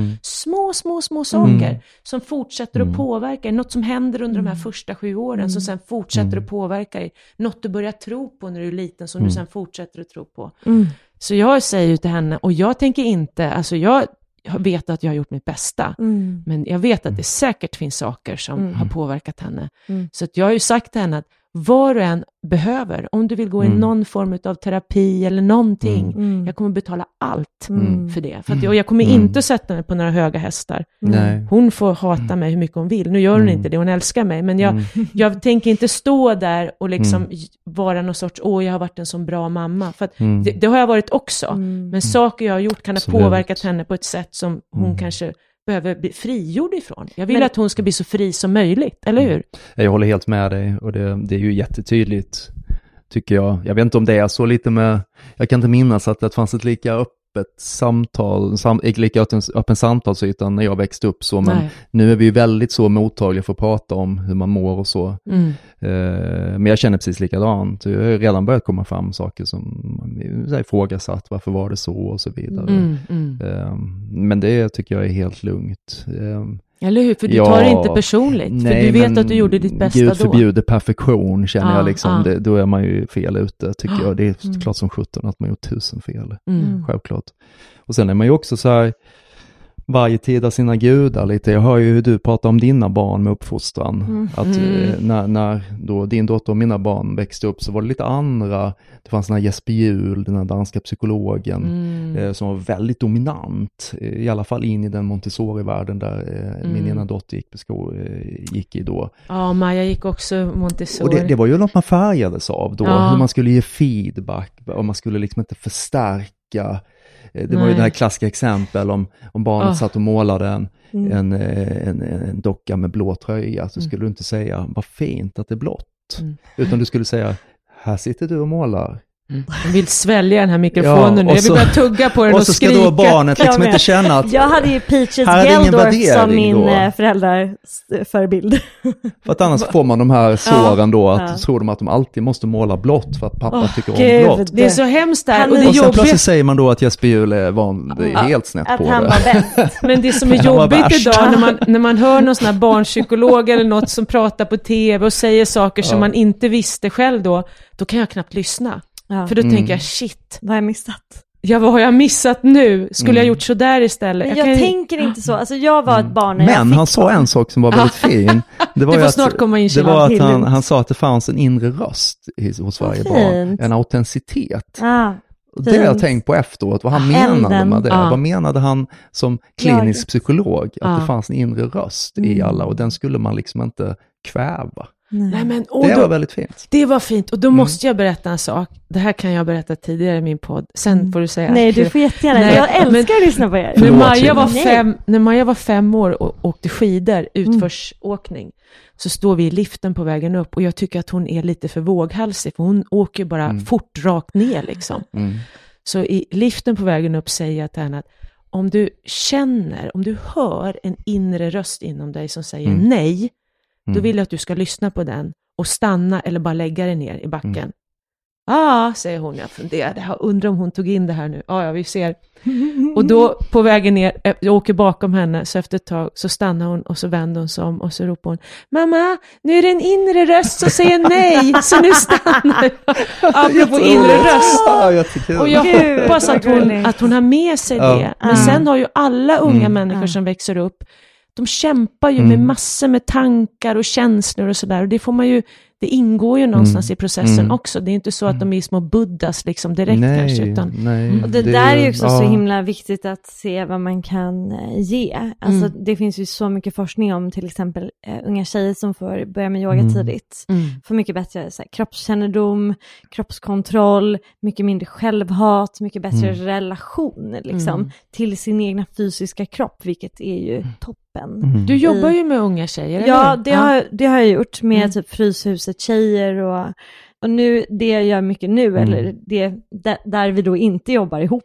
små saker som fortsätter att påverka. Något som händer under de här första 7 åren som sen fortsätter att påverka dig. Något du börjar tro på när du är liten som du sen fortsätter att tro på. Så jag säger ju till henne, och jag tänker inte, alltså jag vet att jag har gjort mitt bästa. Men jag vet att det säkert finns saker som har påverkat henne. Så att jag har ju sagt till henne att vad du än behöver, om du vill gå i någon form av terapi eller någonting, jag kommer betala allt för det. För att jag kommer inte sätta mig på några höga hästar. Hon får hata mig hur mycket hon vill. Nu gör hon inte det, hon älskar mig. Men jag tänker inte stå där och liksom vara någon sorts, jag har varit en sån bra mamma. För att det har jag varit också. Men saker jag har gjort kan ha påverkat henne på ett sätt som hon kanske behöver bli frigjord ifrån. Jag vill att hon ska bli så fri som möjligt, eller hur? Jag håller helt med dig, och det är ju jättetydligt, tycker jag. Jag vet inte om det är så lite med, jag kan inte minnas att det fanns ett lika öppet samtal, lika öppen samtalsyta när jag växte upp så, men nu är vi ju väldigt så mottagliga för att prata om hur man mår och så. Men jag känner precis likadant. Jag har redan börjat komma fram saker som jag ifrågasatt, varför var det så och så vidare. Men det tycker jag är helt lugnt. Eller hur? För du tar det inte personligt. För du vet att du gjorde ditt bästa då. Gud förbjuder perfektion, känner jag liksom. Då är man ju fel ute, tycker jag. Det är klart som 17 att man gjort 1000 fel. Självklart. Och sen är man ju också så här, varje tid av sina gudar lite. Jag hör ju hur du pratar om dina barn med uppfostran. Att när då din dotter och mina barn växte upp så var det lite andra. Det fanns den här Jesper Juhl, den här danska psykologen som var väldigt dominant. I alla fall in i den Montessori-världen där min ena dotter gick i då. Ja, Maja gick också Montessori. Och det var ju något man färgades av då. Hur man skulle ge feedback och man skulle liksom inte förstärka. Det var ju det här klassiska exempel om barnet satt och målade en docka med blå tröja, så skulle du inte säga vad fint att det är blått, utan du skulle säga, här sitter du och målar. Jag vill svälja den här mikrofonen nu. Jag vill bara tugga på den och skrika. Och så ska då barnet liksom inte känna att jag hade ju Peaches Geldorf som min föräldraförebild. För att annars får man de här såren då, att tror de att de alltid måste måla blått för att pappa tycker om blått. Det är så hemskt där. Och sen plötsligt säger man då att Jesper Juhl är helt snett att på han det. var bäst. Men det som är jobbigt idag när man hör någon sån här barnpsykolog eller något som pratar på tv och säger saker som man inte visste själv då kan jag knappt lyssna. För då tänker jag, shit. Vad har jag missat? Ja, vad har jag missat nu? Skulle jag gjort så där istället? Men jag tänker inte så. Alltså jag var ett barn. Men han sa en sak som var väldigt fin. Det var, snart komma in det var att han sa att det fanns en inre röst hos varje barn. En autenticitet. Och det har jag tänkt på efteråt. Vad han menade med det. Vad menade han som klinisk psykolog? Att det fanns en inre röst i alla. Och den skulle man liksom inte kväva. Nej, men, det var väldigt fint. Det var fint. Och då måste jag berätta en sak. Det här kan jag berätta tidigare i min podd. Sen får du säga. Nej, du får jättegärna. Jag älskar att lyssna på er. När Maja var 5 år och åkte skidor, utförsåkning, så står vi i liften på vägen upp. Och jag tycker att hon är lite för våghalsig. För hon åker bara fort rakt ner liksom. Så i liften på vägen upp säger jag till henne att om du hör en inre röst inom dig som säger nej, då vill jag att du ska lyssna på den och stanna eller bara lägga dig ner i backen. Säger hon. Jag funderade. Jag undrar om hon tog in det här nu. Ja, vi ser. Och då på vägen ner, jag åker bakom henne, så efter ett tag så stannar hon och så vänder hon sig om och så ropar hon, mamma, nu är det en inre röst som säger nej, så nu stannar jag. Apropå inre röst. Och jag hoppas att hon har med sig det. Men sen har ju alla unga människor som växer upp, de kämpar ju med massor med tankar och känslor och sådär. Och det får man ju, det ingår ju någonstans i processen också. Det är inte så att de är små buddhas liksom direkt kanske. Och det där är ju också så himla viktigt att se vad man kan ge. Alltså det finns ju så mycket forskning om till exempel unga tjejer som får börja med yoga tidigt. Får mycket bättre så här, kroppskännedom, kroppskontroll, mycket mindre självhat, mycket bättre relation liksom, till sin egna fysiska kropp, vilket är ju toppen. Du jobbar ju med unga tjejer, ja, det har jag gjort med typ Fryshuset tjejer och nu, det jag gör mycket nu, eller det där vi då inte jobbar ihop,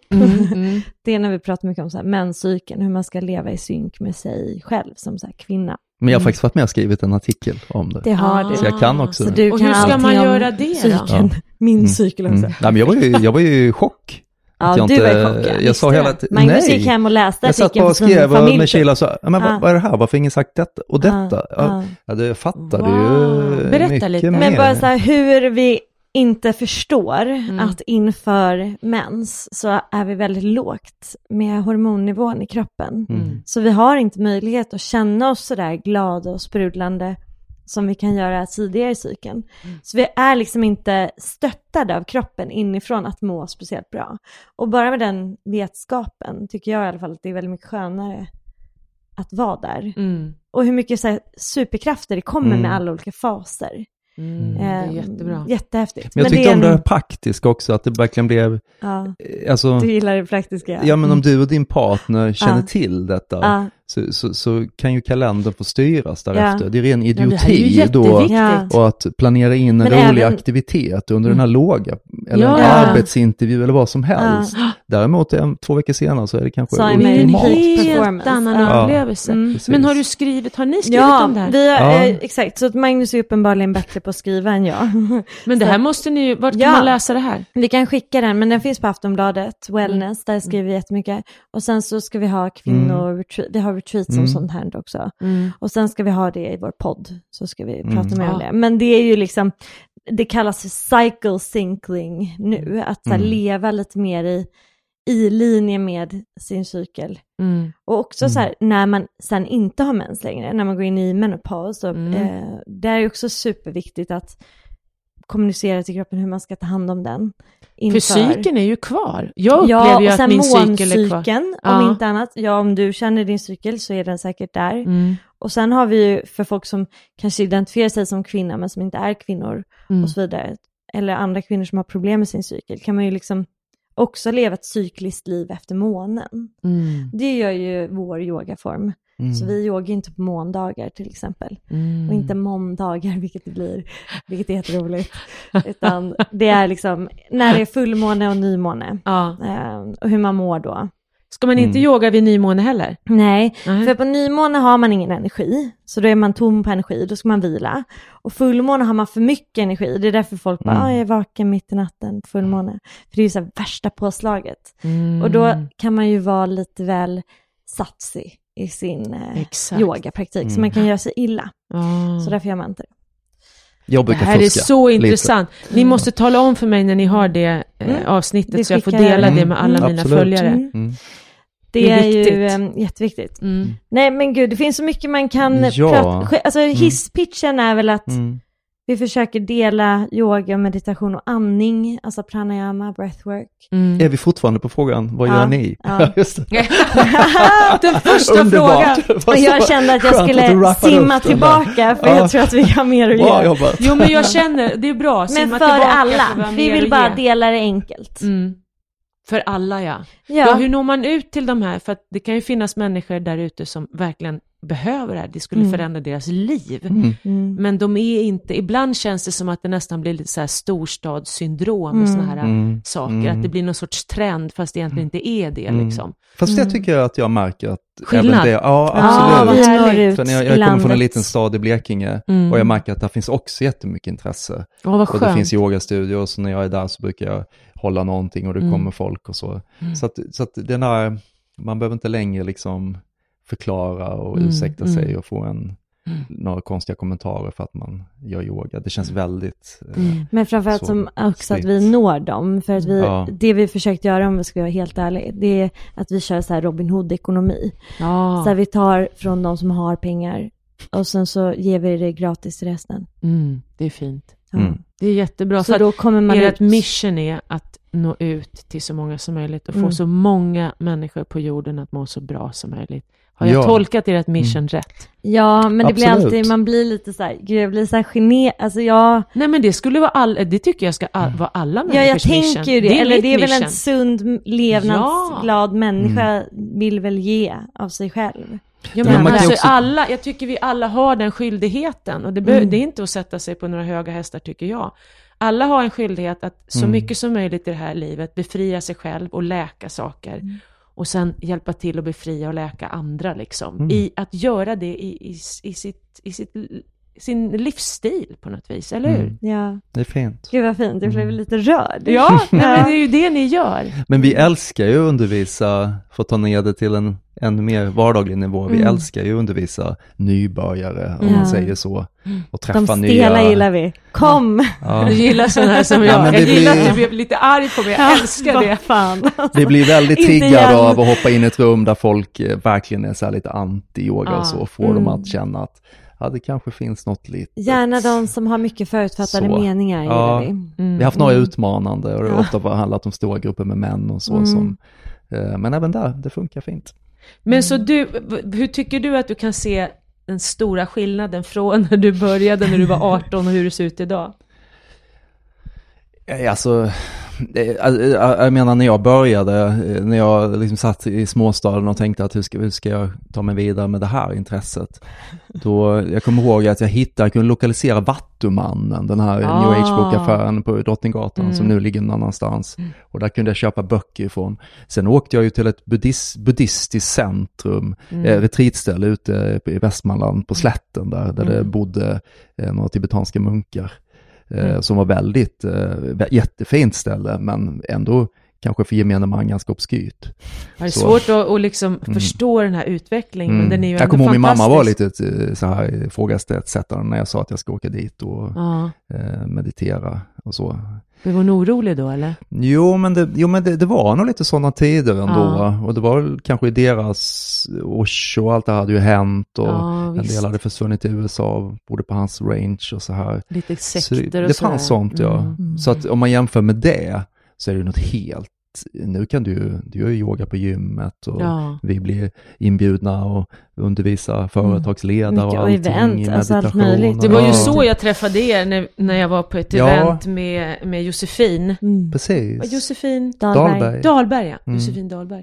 det är när vi pratar mycket om så här menscykeln, hur man ska leva i synk med sig själv som så här kvinna. Men jag har faktiskt varit med och skrivit en artikel om det. Det har du. Så jag kan också. Så du och kan hur ska man göra det cykeln, då? Min cykel också. Nej, men jag var ju i chock. Ja, du var i chock. Jag sa hela tiden, Magnus gick hem och läste artikeln. Jag satt bara och skrev med Kila och sa, men vad är det här? Varför har ingen sagt detta? Och detta? Ja, det fattade ju Berätta mycket lite. mer. Men bara så här, hur vi inte förstår att inför mens så är vi väldigt lågt med hormonnivån i kroppen. Så vi har inte möjlighet att känna oss så där glada och sprudlande som vi kan göra tidigare i cykeln. Så vi är liksom inte stöttade av kroppen inifrån att må speciellt bra. Och bara med den vetskapen tycker jag i alla fall att det är väldigt mycket skönare att vara där. Och hur mycket så här, superkrafter det kommer med alla olika faser. Det är jättebra. Jättehäftigt. Men jag tyckte om det praktiska också, att det verkligen blev... Alltså, du gillar det praktiska. Ja, men om du och din partner känner till detta så kan ju kalendern få styras därefter. Det är ren idioti då. Och att planera in en rolig aktivitet under den här låga, eller en arbetsintervju eller vad som helst. Däremot 2 veckor senare så är det kanske en helt annan upplevelse. Men har ni skrivit om det här? Vi har, exakt, så att Magnus är uppenbarligen bättre på att skriva än jag. Men det här måste ni, vart kan man läsa det här? Vi kan skicka den, men den finns på Aftonbladet, Wellness, där skriver vi jättemycket. Och sen så ska vi ha vi har retreats om sånt här också. Och sen ska vi ha det i vår podd, så ska vi prata mer om det. Men det är ju liksom, det kallas för cycle syncing nu, att så här, leva lite mer i linje med sin cykel. Och också så här, när man sen inte har mens längre, när man går in i menopaus, så det är också superviktigt att kommunicera till kroppen hur man ska ta hand om den. För cykeln är ju kvar. Jag upplever ju att min cykel är kvar. Om inte annat. Ja, om du känner din cykel så är den säkert där. Och sen har vi ju för folk som kanske identifierar sig som kvinna men som inte är kvinnor och så vidare. Eller andra kvinnor som har problem med sin cykel. Kan man ju liksom också leva ett cykliskt liv efter månen. Det gör ju vår yogaform. Så vi yogar inte på måndagar till exempel. Och inte måndagar, vilket är jätteroligt. Utan det är liksom när det är fullmåne och nymåne. Och hur man mår då. Ska man inte yoga vid nymåne heller? Nej, för på nymåne har man ingen energi. Så då är man tom på energi, då ska man vila. Och fullmåne har man för mycket energi. Det är därför folk bara, jag är vaken mitt i natten, fullmåne. För det är ju så här värsta påslaget. Och då kan man ju vara lite väl satsig i sin yogapraktik. Så man kan göra sig illa. Så därför gör man inte det. Det här är så intressant. Ni måste tala om för mig när ni har det avsnittet så jag får dela det med alla mina följare. Det är ju jätteviktigt. Nej men gud, det finns så mycket man kan prata. Alltså hisspitchen är väl att vi försöker dela yoga, meditation och andning, alltså pranayama, breathwork. Är vi fortfarande på frågan, vad gör ni? Just det. Den första frågan. Och jag kände att jag skulle simma tillbaka, för jag tror att vi har mer att göra. Jo, men jag känner, det är bra. Men för alla, vi vill bara dela det enkelt. För alla, ja. Hur når man ut till de här? För att det kan ju finnas människor där ute som verkligen behöver det här. Det skulle förändra deras liv. Men de är inte, ibland känns det som att det nästan blir lite så här storstadssyndrom med såna här saker. Att det blir någon sorts trend fast det egentligen inte är det liksom. Fast jag tycker att jag märker att skillnad. Även det, ja absolut. För jag kommer från en liten stad i Blekinge och jag märker att det finns också jättemycket intresse. Vad och det finns yogastudior och så när jag är där så brukar jag hålla någonting och det kommer folk och så. Så att den här, man behöver inte längre liksom förklara och ursäkta sig och få några konstiga kommentarer för att man gör yoga. Det känns väldigt men framförallt som också att vi når dem. För att det vi försökt göra, om vi ska vara helt ärliga, det är att vi kör så här Robin Hood-ekonomi. Så här, vi tar från de som har pengar och sen så ger vi det gratis till resten. Det är fint. Ja. Det är jättebra. Så för då kommer man ert mission är att nå ut till så många som möjligt och få så många människor på jorden att må så bra som möjligt. Har jag tolkat ert mission rätt? Ja, men det blir Absolut. alltid, man blir lite så här, gud, jag blir så här generad, alltså Nej, men det skulle vara det tycker jag ska vara alla ja, jag människors mission. tänker ju det, eller det är väl mission. en sund, levnadsglad människa vill väl ge av sig själv. Ja, men man kan alltså också- jag tycker vi alla har den skyldigheten och det är inte att sätta sig på några höga hästar, tycker jag. Alla har en skyldighet att så mycket som möjligt i det här livet befria sig själv och läka saker. Och sen hjälpa till att befria och läka andra liksom. I att göra det i sin livsstil på något vis, eller hur? Ja. Det är fint. Gud vad fint, jag blev lite rörd. Ja, nej, men det är ju det ni gör. Men vi älskar ju att undervisa, för att ta ner det till en ännu mer vardaglig nivå. Vi älskar ju att undervisa nybörjare, om man säger så. Och träffa De nya... stela gillar vi. Kom! Du gillar sådana här som jag. men Jag det gillar blir- att du blev lite arg på mig. Jag älskar det. Vad fan. Vi blir väldigt Inte triggade igen. av att hoppa in i ett rum där folk verkligen är så här lite anti-yoga och så. Får dem att känna att det kanske finns något litet. Gärna de som har mycket förutfattade Så. meningar Ja. gillar vi. Vi har haft några utmanande och det har ofta handlat om stora grupper med män och så. Som, men även där, det funkar fint. Men så hur tycker du att du kan se den stora skillnaden från när du började, när du var 18 och hur det ser ut idag? Alltså, jag menar när jag började, när jag liksom satt i småstaden och tänkte att hur ska jag ta mig vidare med det här intresset. Då, jag kommer ihåg att jag kunde lokalisera Vattumannen, den här New Age-bokaffären på Drottninggatan som nu ligger någon annanstans. Och där kunde jag köpa böcker ifrån. Sen åkte jag ju till ett buddhistiskt centrum, retreatställe ute i Västmanland på slätten där det bodde några tibetanska munkar. Som var väldigt jättefint ställe, men ändå kanske för gemene man ganska obskyrt. Det är svårt att liksom förstå den här utvecklingen, men den är ju Jag kommer ihåg min fantastisk. mamma var lite så här ifrågasättande när jag sa att jag ska åka dit och meditera och så. Blev hon orolig då, eller? Jo, men det var nog lite sådana tider ändå. Och det var väl kanske i deras Osho och allt det hade ju hänt. Och en del hade försvunnit i USA, bodde på hans range och så här. Lite Så sekter och det så. fanns sånt, ja. Så att om man jämför med det så är det något helt. Nu kan du gör ju yoga på gymmet och vi blir inbjudna och undervisa företagsledare och allting event, i alltså allt meditation. möjligt. Det var ju så jag träffade er när jag var på ett event med Josefin. Precis. Josefin Dahlberg. Ja. Josefin Dahlberg.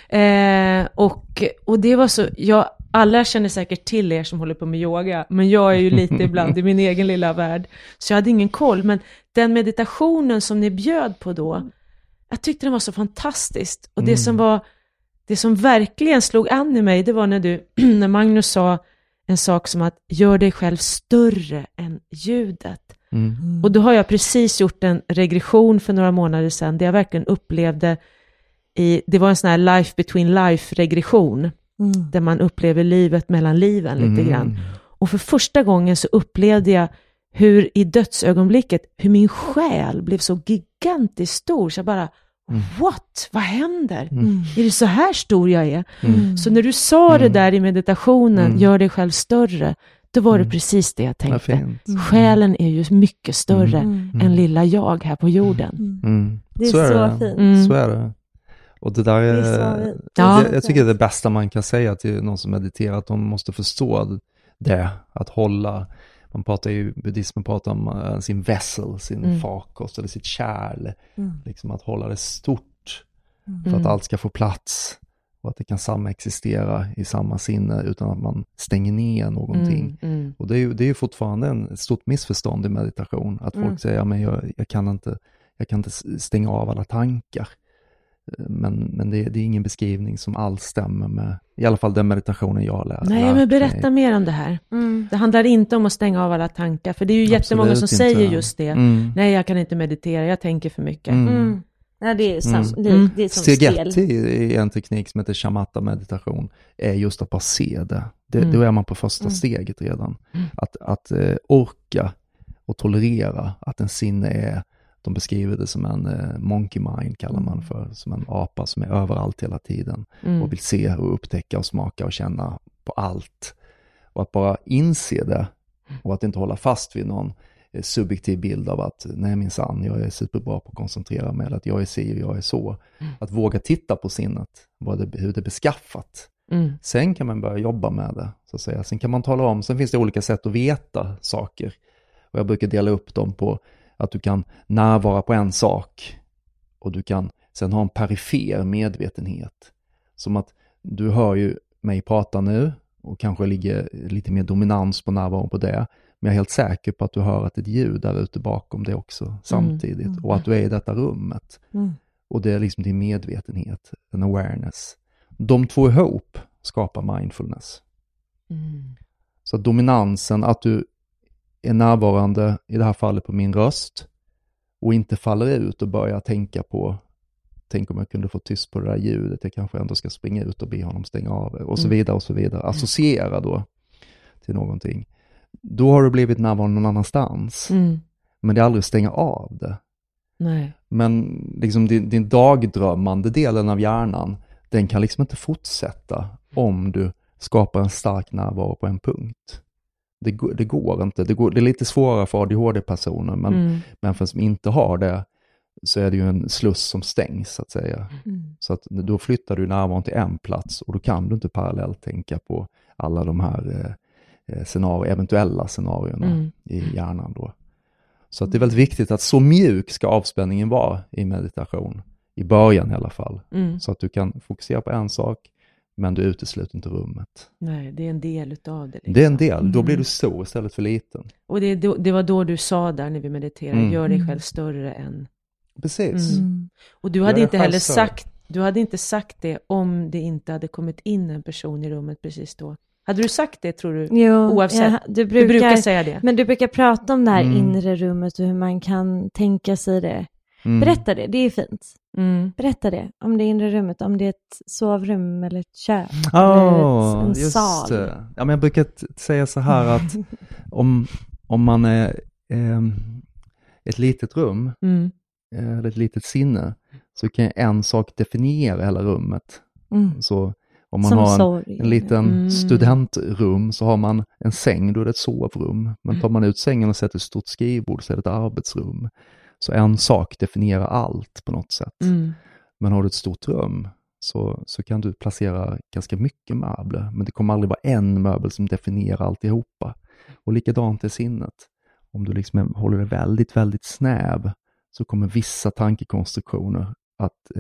Och det var så, alla känner säkert till er som håller på med yoga, men jag är ju lite ibland i min egen lilla värld, så jag hade ingen koll. Men den meditationen som ni bjöd på då, jag tyckte den var så fantastisk. Och det som verkligen slog an i mig, det var när Magnus sa en sak som att gör dig själv större än ljudet. Och då har jag precis gjort en regression för några månader sedan, där jag verkligen upplevde det var en sån här life between life regression, där man upplever livet mellan liven lite grann. Och för första gången så upplevde jag hur i dödsögonblicket, hur min själ blev så gigantiskt stor, så jag bara, vad händer? Är det så här stor jag är? Så när du sa det där i meditationen, gör dig själv större, då var det precis det jag tänkte. Själen är ju mycket större än lilla jag här på jorden. Det är så fint. Så är det. Och det där är jag tycker det bästa man kan säga till någon som mediterar, att de måste förstå det, att hålla. Man pratar ju, buddhismen pratar om sin vessel, sin farkost eller sitt kärl. Liksom att hålla det stort för att allt ska få plats och att det kan samexistera i samma sinne utan att man stänger ner någonting. Och det är ju fortfarande ett stort missförstånd i meditation, att folk säger, men jag kan inte stänga av alla tankar. Men det är ingen beskrivning som alls stämmer med, i alla fall den meditationen jag lär. Nej, men berätta mer om det här. Det handlar inte om att stänga av alla tankar, för det är ju jättemånga som säger just det. Nej, jag kan inte meditera, jag tänker för mycket. Ja, det är det är som Steg spel. 1 i en teknik som heter shamatha meditation är just att bara se det. Då är man på första steget redan. Att orka och tolerera att en sinne är, de beskriver det som en monkey mind, kallar man för, som en apa som är överallt hela tiden och vill se och upptäcka och smaka och känna på allt. Och att bara inse det och att inte hålla fast vid någon subjektiv bild av att nej minsann, jag är superbra på att koncentrera mig, eller att jag är si och jag är så. Att våga titta på sinnet, hur det är beskaffat. Sen kan man börja jobba med det, så att säga. Sen kan man tala om, sen finns det olika sätt att veta saker. Och jag brukar dela upp dem på att du kan närvara på en sak och du kan sen ha en perifer medvetenhet. Som att du hör ju mig prata nu och kanske ligger lite mer dominans på närvaron på det. Men jag är helt säker på att du hör att det är ett ljud där ute bakom det också samtidigt. Och att du är i detta rummet. Och det är liksom din medvetenhet, en awareness. De två ihop skapar mindfulness. Så att dominansen, att du är närvarande i det här fallet på min röst och inte faller ut och börjar tänka på, tänk om jag kunde få tyst på det där ljudet, jag kanske ändå ska springa ut och be honom stänga av och så vidare och så vidare. Associera då till någonting. Då har du blivit närvarande någon annanstans. Men det är aldrig stänga av det. Nej. Men liksom din dagdrömmande delen av hjärnan, den kan liksom inte fortsätta om du skapar en stark närvaro på en punkt. Det går inte. Det är lite svårare för ADHD-personer, men för som inte har det så är det ju en sluss som stängs, så att säga. Så att då flyttar du närvaron till en plats och då kan du inte parallellt tänka på alla de här eventuella scenarierna i hjärnan då. Så att det är väldigt viktigt att så mjuk ska avspänningen vara i meditation. I början i alla fall. Så att du kan fokusera på en sak, men du utesluter inte rummet. Nej, det är en del utav det. Liksom. Det är en del. Då blir du stor istället för liten. Och det var då du sa där när vi mediterade, gör dig själv större än... Precis. Och du hade inte heller sagt det om det inte hade kommit in en person i rummet precis då. Hade du sagt det, tror du? Jo, oavsett? Du brukar säga det. Men du brukar prata om det här inre rummet och hur man kan tänka sig det. Berätta det är fint. Berätta det, om det inre rummet, om det är ett sovrum eller ett kök eller en sal. Det. Ja, men jag brukar säga så här att om man är ett litet rum eller ett litet sinne, så kan en sak definiera hela rummet. Så om man som har en liten studentrum så har man en säng, då är det ett sovrum. Men tar man ut sängen och sätter ett stort skrivbord så är det ett arbetsrum. Så en sak definierar allt på något sätt. Men har du ett stort rum så kan du placera ganska mycket möbler. Men det kommer aldrig vara en möbel som definierar alltihopa. Och likadant är sinnet. Om du liksom håller det väldigt, väldigt snäv, så kommer vissa tankekonstruktioner att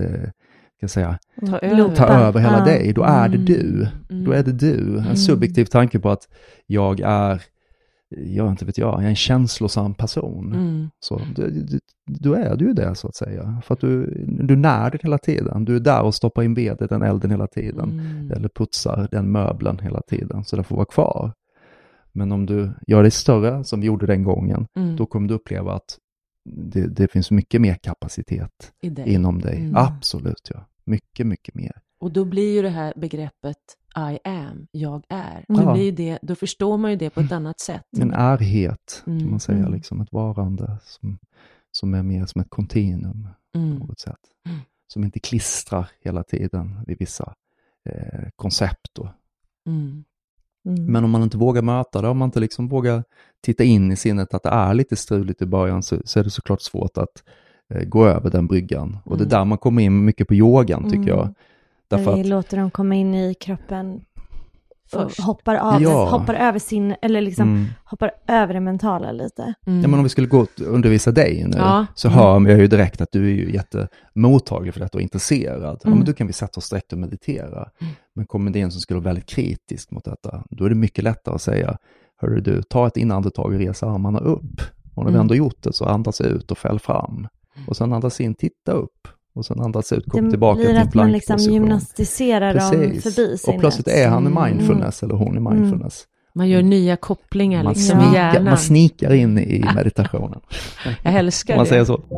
ta över hela dig. Då är det du. Då är det du. En subjektiv tanke på att jag är en känslosam person. Så du är ju det, så att säga. För att du när det hela tiden. Du är där och stoppar in ved i den elden hela tiden. Eller putsar den möbeln hela tiden. Så det får vara kvar. Men om du gör det större, som vi gjorde den gången, då kommer du uppleva att det finns mycket mer kapacitet inom dig. Absolut, ja. Mycket, mycket mer. Och då blir ju det här begreppet I am, jag är. Då blir det, då förstår man ju det på ett annat sätt. En ärhet, kan man säga. Liksom ett varande som är mer som ett kontinuum på något sätt. Som inte klistrar hela tiden vid vissa koncept. Men om man inte vågar möta det, om man inte liksom vågar titta in i sinnet att det är lite struligt i början, så är det såklart svårt att gå över den bryggan. Och det är där man kommer in mycket på yogan, tycker jag. Därför vi låter dem komma in i kroppen först. Och hoppar över sin, eller liksom hoppar över det mentala lite. Ja, men om vi skulle gå och undervisa dig nu, så hör jag ju direkt att du är ju jättemottaglig för detta och intresserad. Ja, men då kan vi sätta oss direkt och meditera. Men kommer det en som skulle vara väldigt kritisk mot detta, då är det mycket lättare att säga, hörru du, ta ett inandetag och resa armarna upp. Och när vi ändå gjort det, så andas ut och fäll fram. Och sen andas in, titta upp. Och sen andas ut, kom tillbaka till en plankposition. Det blir att man liksom gymnastiserar dem förbi sig. Och plötsligt är han i mindfulness eller hon i mindfulness. Man gör nya kopplingar liksom i hjärnan. Man snikar in i meditationen. Jag älskar det. Man säger så.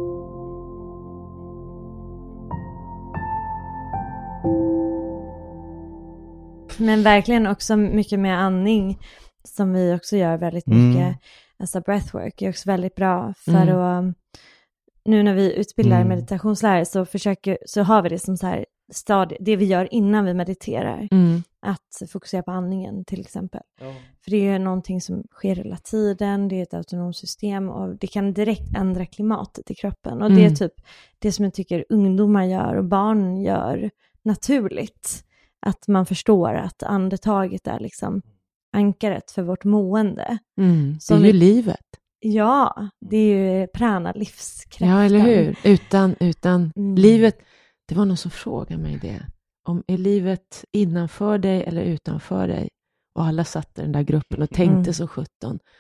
Men verkligen också mycket med andning, som vi också gör väldigt mycket. Alltså breathwork är också väldigt bra för att... Nu när vi utbildar meditationslärare så har vi det som så här det vi gör innan vi mediterar. Att fokusera på andningen till exempel. För det är någonting som sker hela tiden. Det är ett autonomt system och det kan direkt ändra klimatet i kroppen. Och det är typ det som jag tycker ungdomar gör och barn gör naturligt. Att man förstår att andetaget är liksom ankaret för vårt mående. Det är ju livet. Ja, det är ju prana, livskraften. Ja, eller hur? Utan livet, det var någon som frågade mig det. Om är livet innanför dig eller utanför dig? Och alla satt i den där gruppen och tänkte så 17.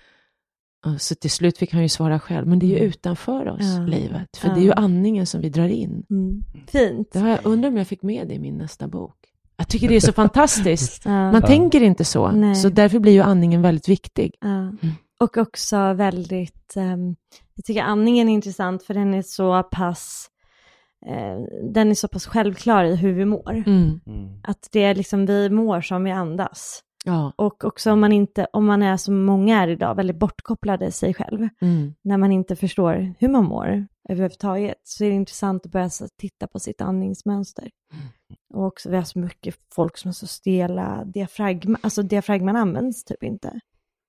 Så till slut fick han ju svara själv. Men det är ju utanför oss, livet. För det är ju andningen som vi drar in. Fint. Det har jag undrar om jag fick med det i min nästa bok. Jag tycker det är så fantastiskt. Man tänker inte så. Nej. Så därför blir ju andningen väldigt viktig. Och också väldigt... jag tycker andningen är intressant för den är så pass... den är så pass självklar i hur vi mår. Att det är liksom vi mår som vi andas. Ja. Och också om man är som många är idag väldigt bortkopplade sig själv. När man inte förstår hur man mår överhuvudtaget, så är det intressant att börja titta på sitt andningsmönster. Och också vi har så mycket folk som är så stela diafragman används typ inte.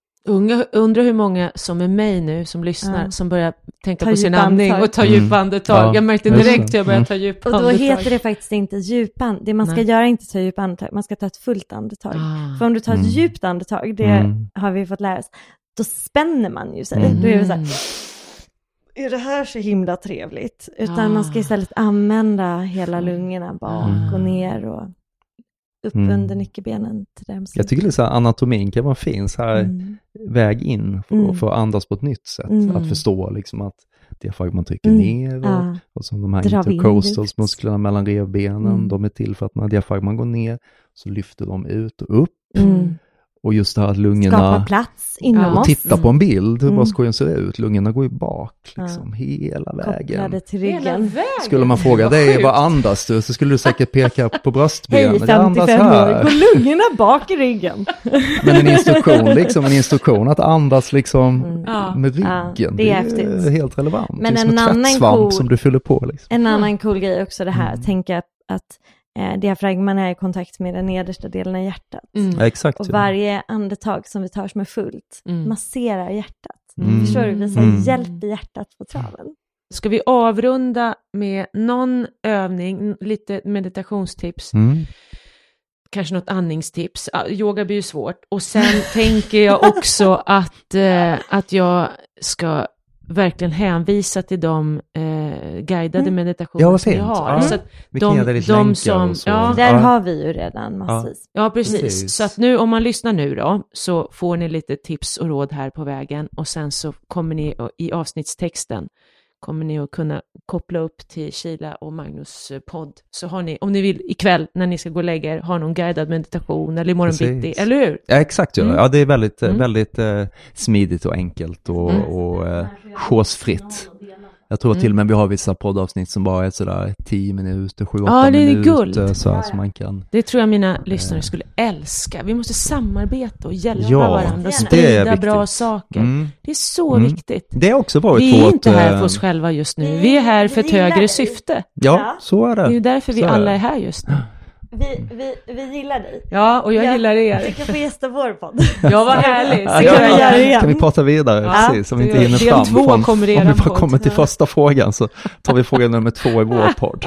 Undrar hur många som är mig nu som lyssnar som börjar tänka på sin andning andning och ta djupa andetag. Ja, jag märkte direkt att jag började ta djupa andetag. Och då andetag. heter det faktiskt inte djupan. Det man ska göra är inte ta djupa andetag. Man ska ta ett fullt andetag. För om du tar ett djupt andetag, det har vi fått lära oss, då spänner man ju sig. Då är det så här, är det här så himla trevligt? Utan man ska istället använda hela lungorna bak och ner och upp under nyckelbenen till dem. Jag tycker det så här, anatomin kan vara fin så här väg in för att andas på ett nytt sätt. Att förstå liksom att diafragman trycker ner och så de här intercostalsmusklerna mellan revbenen, de är till för att när diafragman går ner så lyfter de ut och upp. Och just det här att lungorna... Skapa plats inom oss. Titta på en bild hur skogen ser ut. Lungorna går ju bak liksom hela vägen. Kopplade till ryggen. Skulle man fråga dig, vad andas du? Så skulle du säkert peka på bröstbenen. Hej, 55 år. Går lungorna bak i ryggen? Men en instruktion att andas liksom med ryggen. Det är häftigt. Helt relevant. Men det är som en tvättsvamp som du fyller på. Liksom. En annan cool grej också det här. Tänka att diafragman är i kontakt med den nedersta delen av hjärtat. Ja, exakt. Och varje andetag som vi tar som är fullt masserar hjärtat. Förstår du? Vi hjälp i hjärtat på traven. Ska vi avrunda med någon övning, lite meditationstips? Kanske något andningstips. Yoga blir ju svårt. Och sen tänker jag också att jag ska verkligen hänvisa till de guidade meditationer som vi har. Ja. Så att där har vi ju redan massvis. Ja, precis. Så att nu, om man lyssnar nu då, så får ni lite tips och råd här på vägen. Och sen så kommer ni i avsnittstexten kommer ni att kunna koppla upp till Sheila och Magnus podd. Så har ni, om ni vill ikväll när ni ska gå och lägga er, ha någon guidad meditation eller imorgon bitti, eller hur? Ja, exakt. Ja, det är väldigt smidigt och enkelt och chosefritt. Jag tror till och med vi har vissa poddavsnitt som bara är sådär 10 minuter, 7-8 minuter. Så man kan... Det tror jag mina lyssnare skulle älska. Vi måste samarbeta och hjälpa varandra och sprida bra saker. Det är så viktigt. Det är också varit vi är inte här för oss själva just nu. Vi är här för ett högre syfte. Ja, så är det. Det är ju därför vi alla är här just nu. Vi gillar dig. Ja, och jag gillar er. Du kan få gästa vår podd. Ja, vad härligt. Kan vi prata vidare? Precis, om vi inte hinner fram. Om vi bara kommer till första frågan så tar vi fråga nummer 2 i vår podd.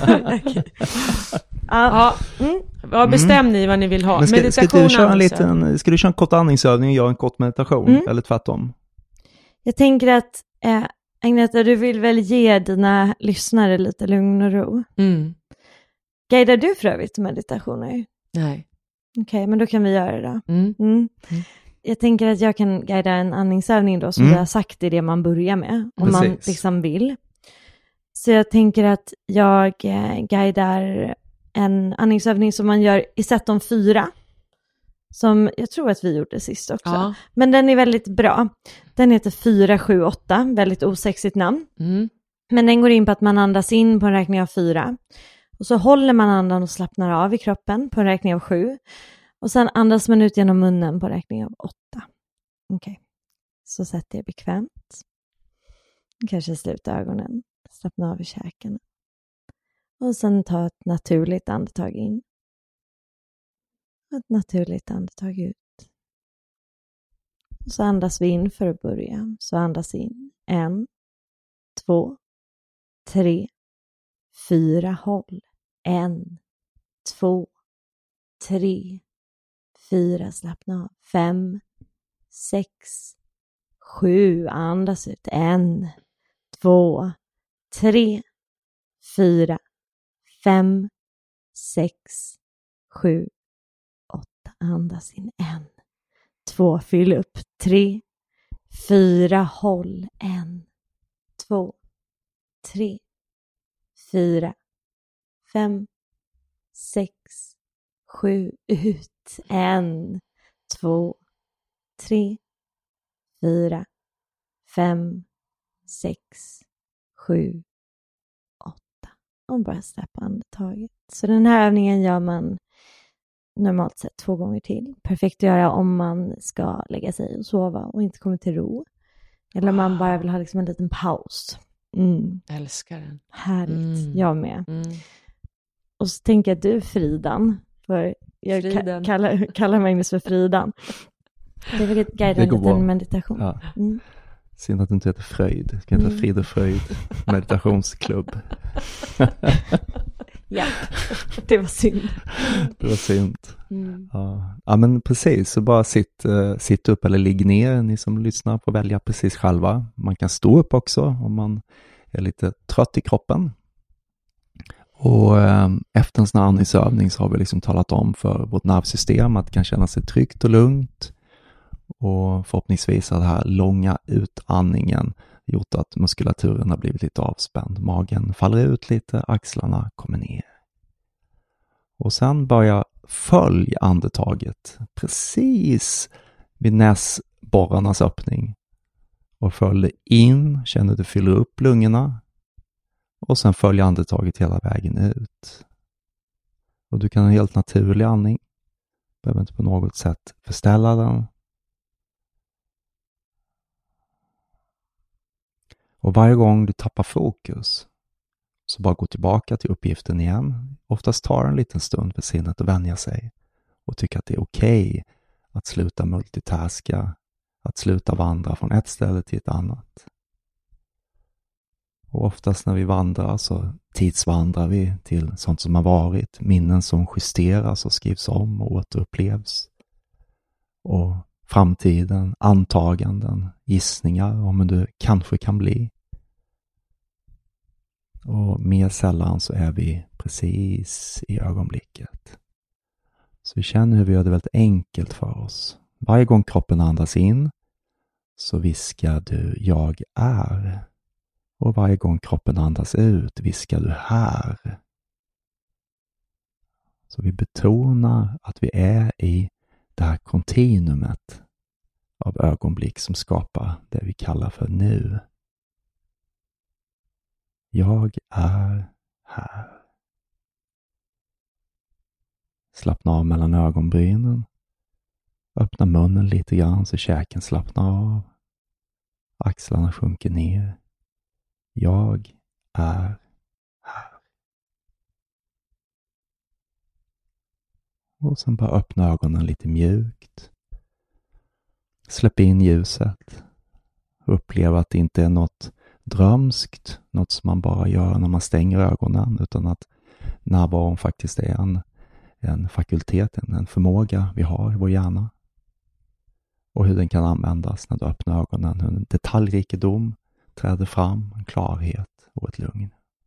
Bestäm ni vad ni vill ha. Men ska du köra en kort andningsövning och göra en kort meditation? Eller tvärtom? Jag tänker att Agneta, du vill väl ge dina lyssnare lite lugn och ro? Guidar du för övrigt meditationer? Nej. Okej, men då kan vi göra det då. Jag tänker att jag kan guida en andningsövning då, som vi har sagt, är det man börjar med. Om man liksom vill. Så jag tänker att jag guidar en andningsövning som man gör i set om 4. Som jag tror att vi gjorde sist också. Ja. Men den är väldigt bra. Den heter 4-7-8. Väldigt osexigt namn. Men den går in på att man andas in på en räkning av 4. Och så håller man andan och slappnar av i kroppen på en räkning av 7. Och sen andas man ut genom munnen på en räkning av 8. Okej. Så sätter jag bekvämt. Kanske sluta ögonen. Slappna av i käken. Och sen ta ett naturligt andetag in. Ett naturligt andetag ut. Och så andas vi in för att börja. Så andas in. 1, 2, 3, 4. Håll. 1, 2, 3, 4. Slappna av. 5, 6, 7. Andas ut. 1, 2, 3, 4, 5, 6, 7, 8. Andas in. 1, 2. Fyll upp. 3, 4. Håll. 1, 2, 3, 4, 5, 6, 7. Ut. 1, 2, 3, 4, 5, 6, 7, 8. Och bara släppa andetaget. Så den här övningen gör man normalt sett 2 gånger till. Perfekt att göra om man ska lägga sig och sova och inte kommer till ro. Eller om man bara vill ha liksom en liten paus. Älskar den. Härligt, jag med. Och så tänker jag du Fridan. För jag kallar Magnus för Fridan. Det är väl guida en liten meditation. Ja. Synd att du inte heter Fröjd. Det kan heta Frid och Fröjd meditationsklubb. Ja, det var synd. Det var synd. Ja, men precis. Så bara sitt upp eller ligg ner. Ni som lyssnar får välja precis själva. Man kan stå upp också om man är lite trött i kroppen. Och efter en sån här andningsövning så har vi liksom talat om för vårt nervsystem att det kan känna sig tryggt och lugnt. Och förhoppningsvis har den här långa utandningen gjort att muskulaturen har blivit lite avspänd. Magen faller ut lite, axlarna kommer ner. Och sen börja följa andetaget precis vid näsborrarnas öppning. Och följ in, känner du fyller upp lungorna. Och sen följa andetaget hela vägen ut. Och du kan ha en helt naturlig andning. Behöver inte på något sätt förställa den. Och varje gång du tappar fokus så bara gå tillbaka till uppgiften igen. Oftast tar en liten stund för sinnet att vänja sig och tycka att det är okej att sluta multitaska, att sluta vandra från ett ställe till ett annat. Och oftast när vi vandrar så tidsvandrar vi till sånt som har varit, minnen som justeras och skrivs om och återupplevs. Och framtiden, antaganden, gissningar om hur det kanske kan bli. Och mer sällan så är vi precis i ögonblicket. Så vi känner hur vi gör det väldigt enkelt för oss. Varje gång kroppen andas in så viskar du jag är. Och varje gång kroppen andas ut viskar du här. Så vi betonar att vi är i det här kontinuumet av ögonblick som skapar det vi kallar för nu. Jag är här. Slappna av mellan ögonbrynen. Öppna munnen lite grann så käken slappnar av. Axlarna sjunker ner. Jag är här. Och sen bara öppna ögonen lite mjukt. Släpp in ljuset. Uppleva att det inte är något drömskt, något som man bara gör när man stänger ögonen, utan att närvaron faktiskt är en fakultet, en förmåga vi har i vår hjärna. Och hur den kan användas när du öppnar ögonen, hur en detaljrikedom träder fram, en klarhet och ett lugn.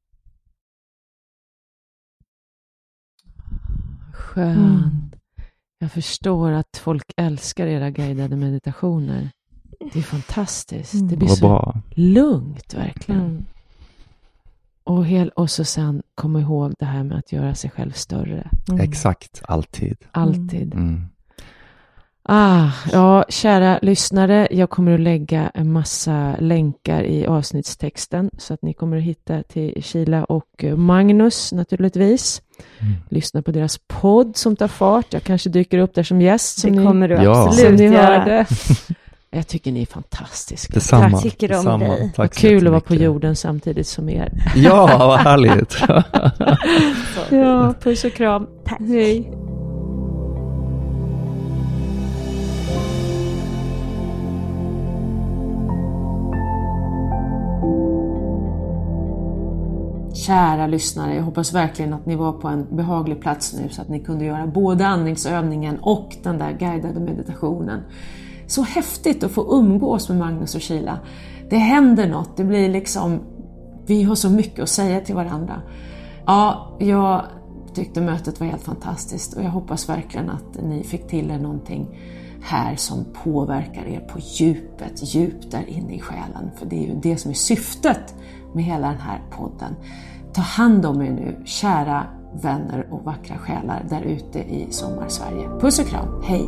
Skönt. Jag förstår att folk älskar era guidade meditationer. Det är fantastiskt. Det blir så bra. Lugnt verkligen. Och så sen komma ihåg det här med att göra sig själv större. Exakt, alltid. Alltid. Ja, kära lyssnare, jag kommer att lägga en massa länkar i avsnittstexten så att ni kommer att hitta till Sheila och Magnus naturligtvis. Lyssna på deras podd som tar fart. Jag kanske dyker upp där som gäst. Det kommer du absolut göra. Jag tycker ni är fantastiska. Detsamma. Jag tycker om dig. Tack, kul att vara på jorden samtidigt som er. Ja, vad härligt. Ja, puss och kram. Tack. Hej. Kära lyssnare, jag hoppas verkligen att ni var på en behaglig plats nu så att ni kunde göra både andningsövningen och den där guidade meditationen. Så häftigt att få umgås med Magnus och Sheila. Det händer något, det blir liksom, vi har så mycket att säga till varandra. Ja, jag tyckte mötet var helt fantastiskt och jag hoppas verkligen att ni fick till er någonting här som påverkar er på djupet, djupt där inne i själen. För det är ju det som är syftet med hela den här podden. Ta hand om er nu, kära vänner och vackra själar där ute i Sommarsverige. Puss och kram, hej!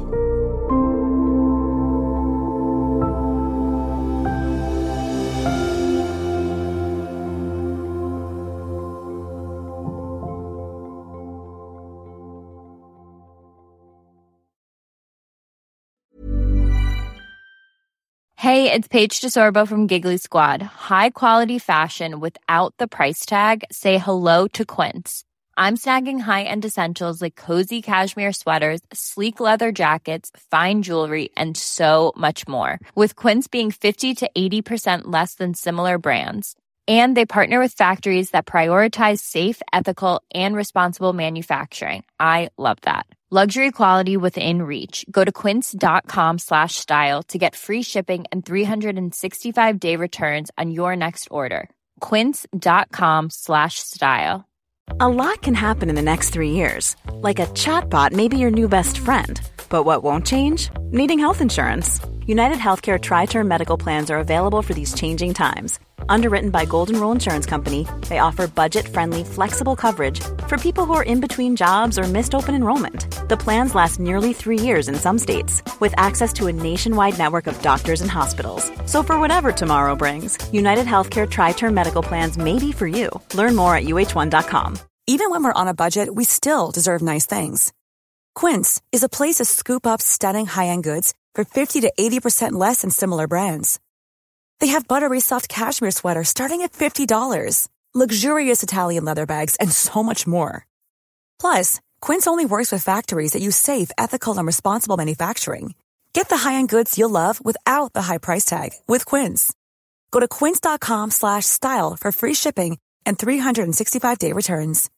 Hey, it's Paige DeSorbo from Giggly Squad. High quality fashion without the price tag. Say hello to Quince. I'm snagging high-end essentials like cozy cashmere sweaters, sleek leather jackets, fine jewelry, and so much more. With Quince being 50 to 80% less than similar brands. And they partner with factories that prioritize safe, ethical, and responsible manufacturing. I love that. Luxury quality within reach. Go to quince.com/style to get free shipping and 365-day returns on your next order. Quince.com/style. A lot can happen in the next 3 years. Like a chatbot may be your new best friend. But what won't change? Needing health insurance. United Healthcare Tri-Term Medical Plans are available for these changing times. Underwritten by Golden Rule Insurance Company, they offer budget-friendly, flexible coverage for people who are in between jobs or missed open enrollment. The plans last nearly 3 years in some states, with access to a nationwide network of doctors and hospitals. So for whatever tomorrow brings, United Healthcare Tri-Term Medical Plans may be for you. Learn more at uh1.com. Even when we're on a budget, we still deserve nice things. Quince is a place to scoop up stunning high-end goods for 50 to 80% less than similar brands. They have buttery soft cashmere sweaters starting at $50, luxurious Italian leather bags, and so much more. Plus, Quince only works with factories that use safe, ethical, and responsible manufacturing. Get the high-end goods you'll love without the high price tag with Quince. Go to quince.com/style for free shipping and 365-day returns.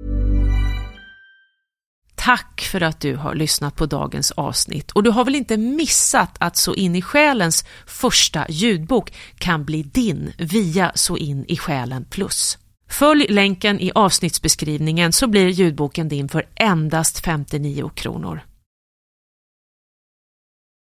Tack för att du har lyssnat på dagens avsnitt. Och du har väl inte missat att Så in i själens första ljudbok kan bli din via Så in i själen plus. Följ länken i avsnittsbeskrivningen så blir ljudboken din för endast 59 kronor.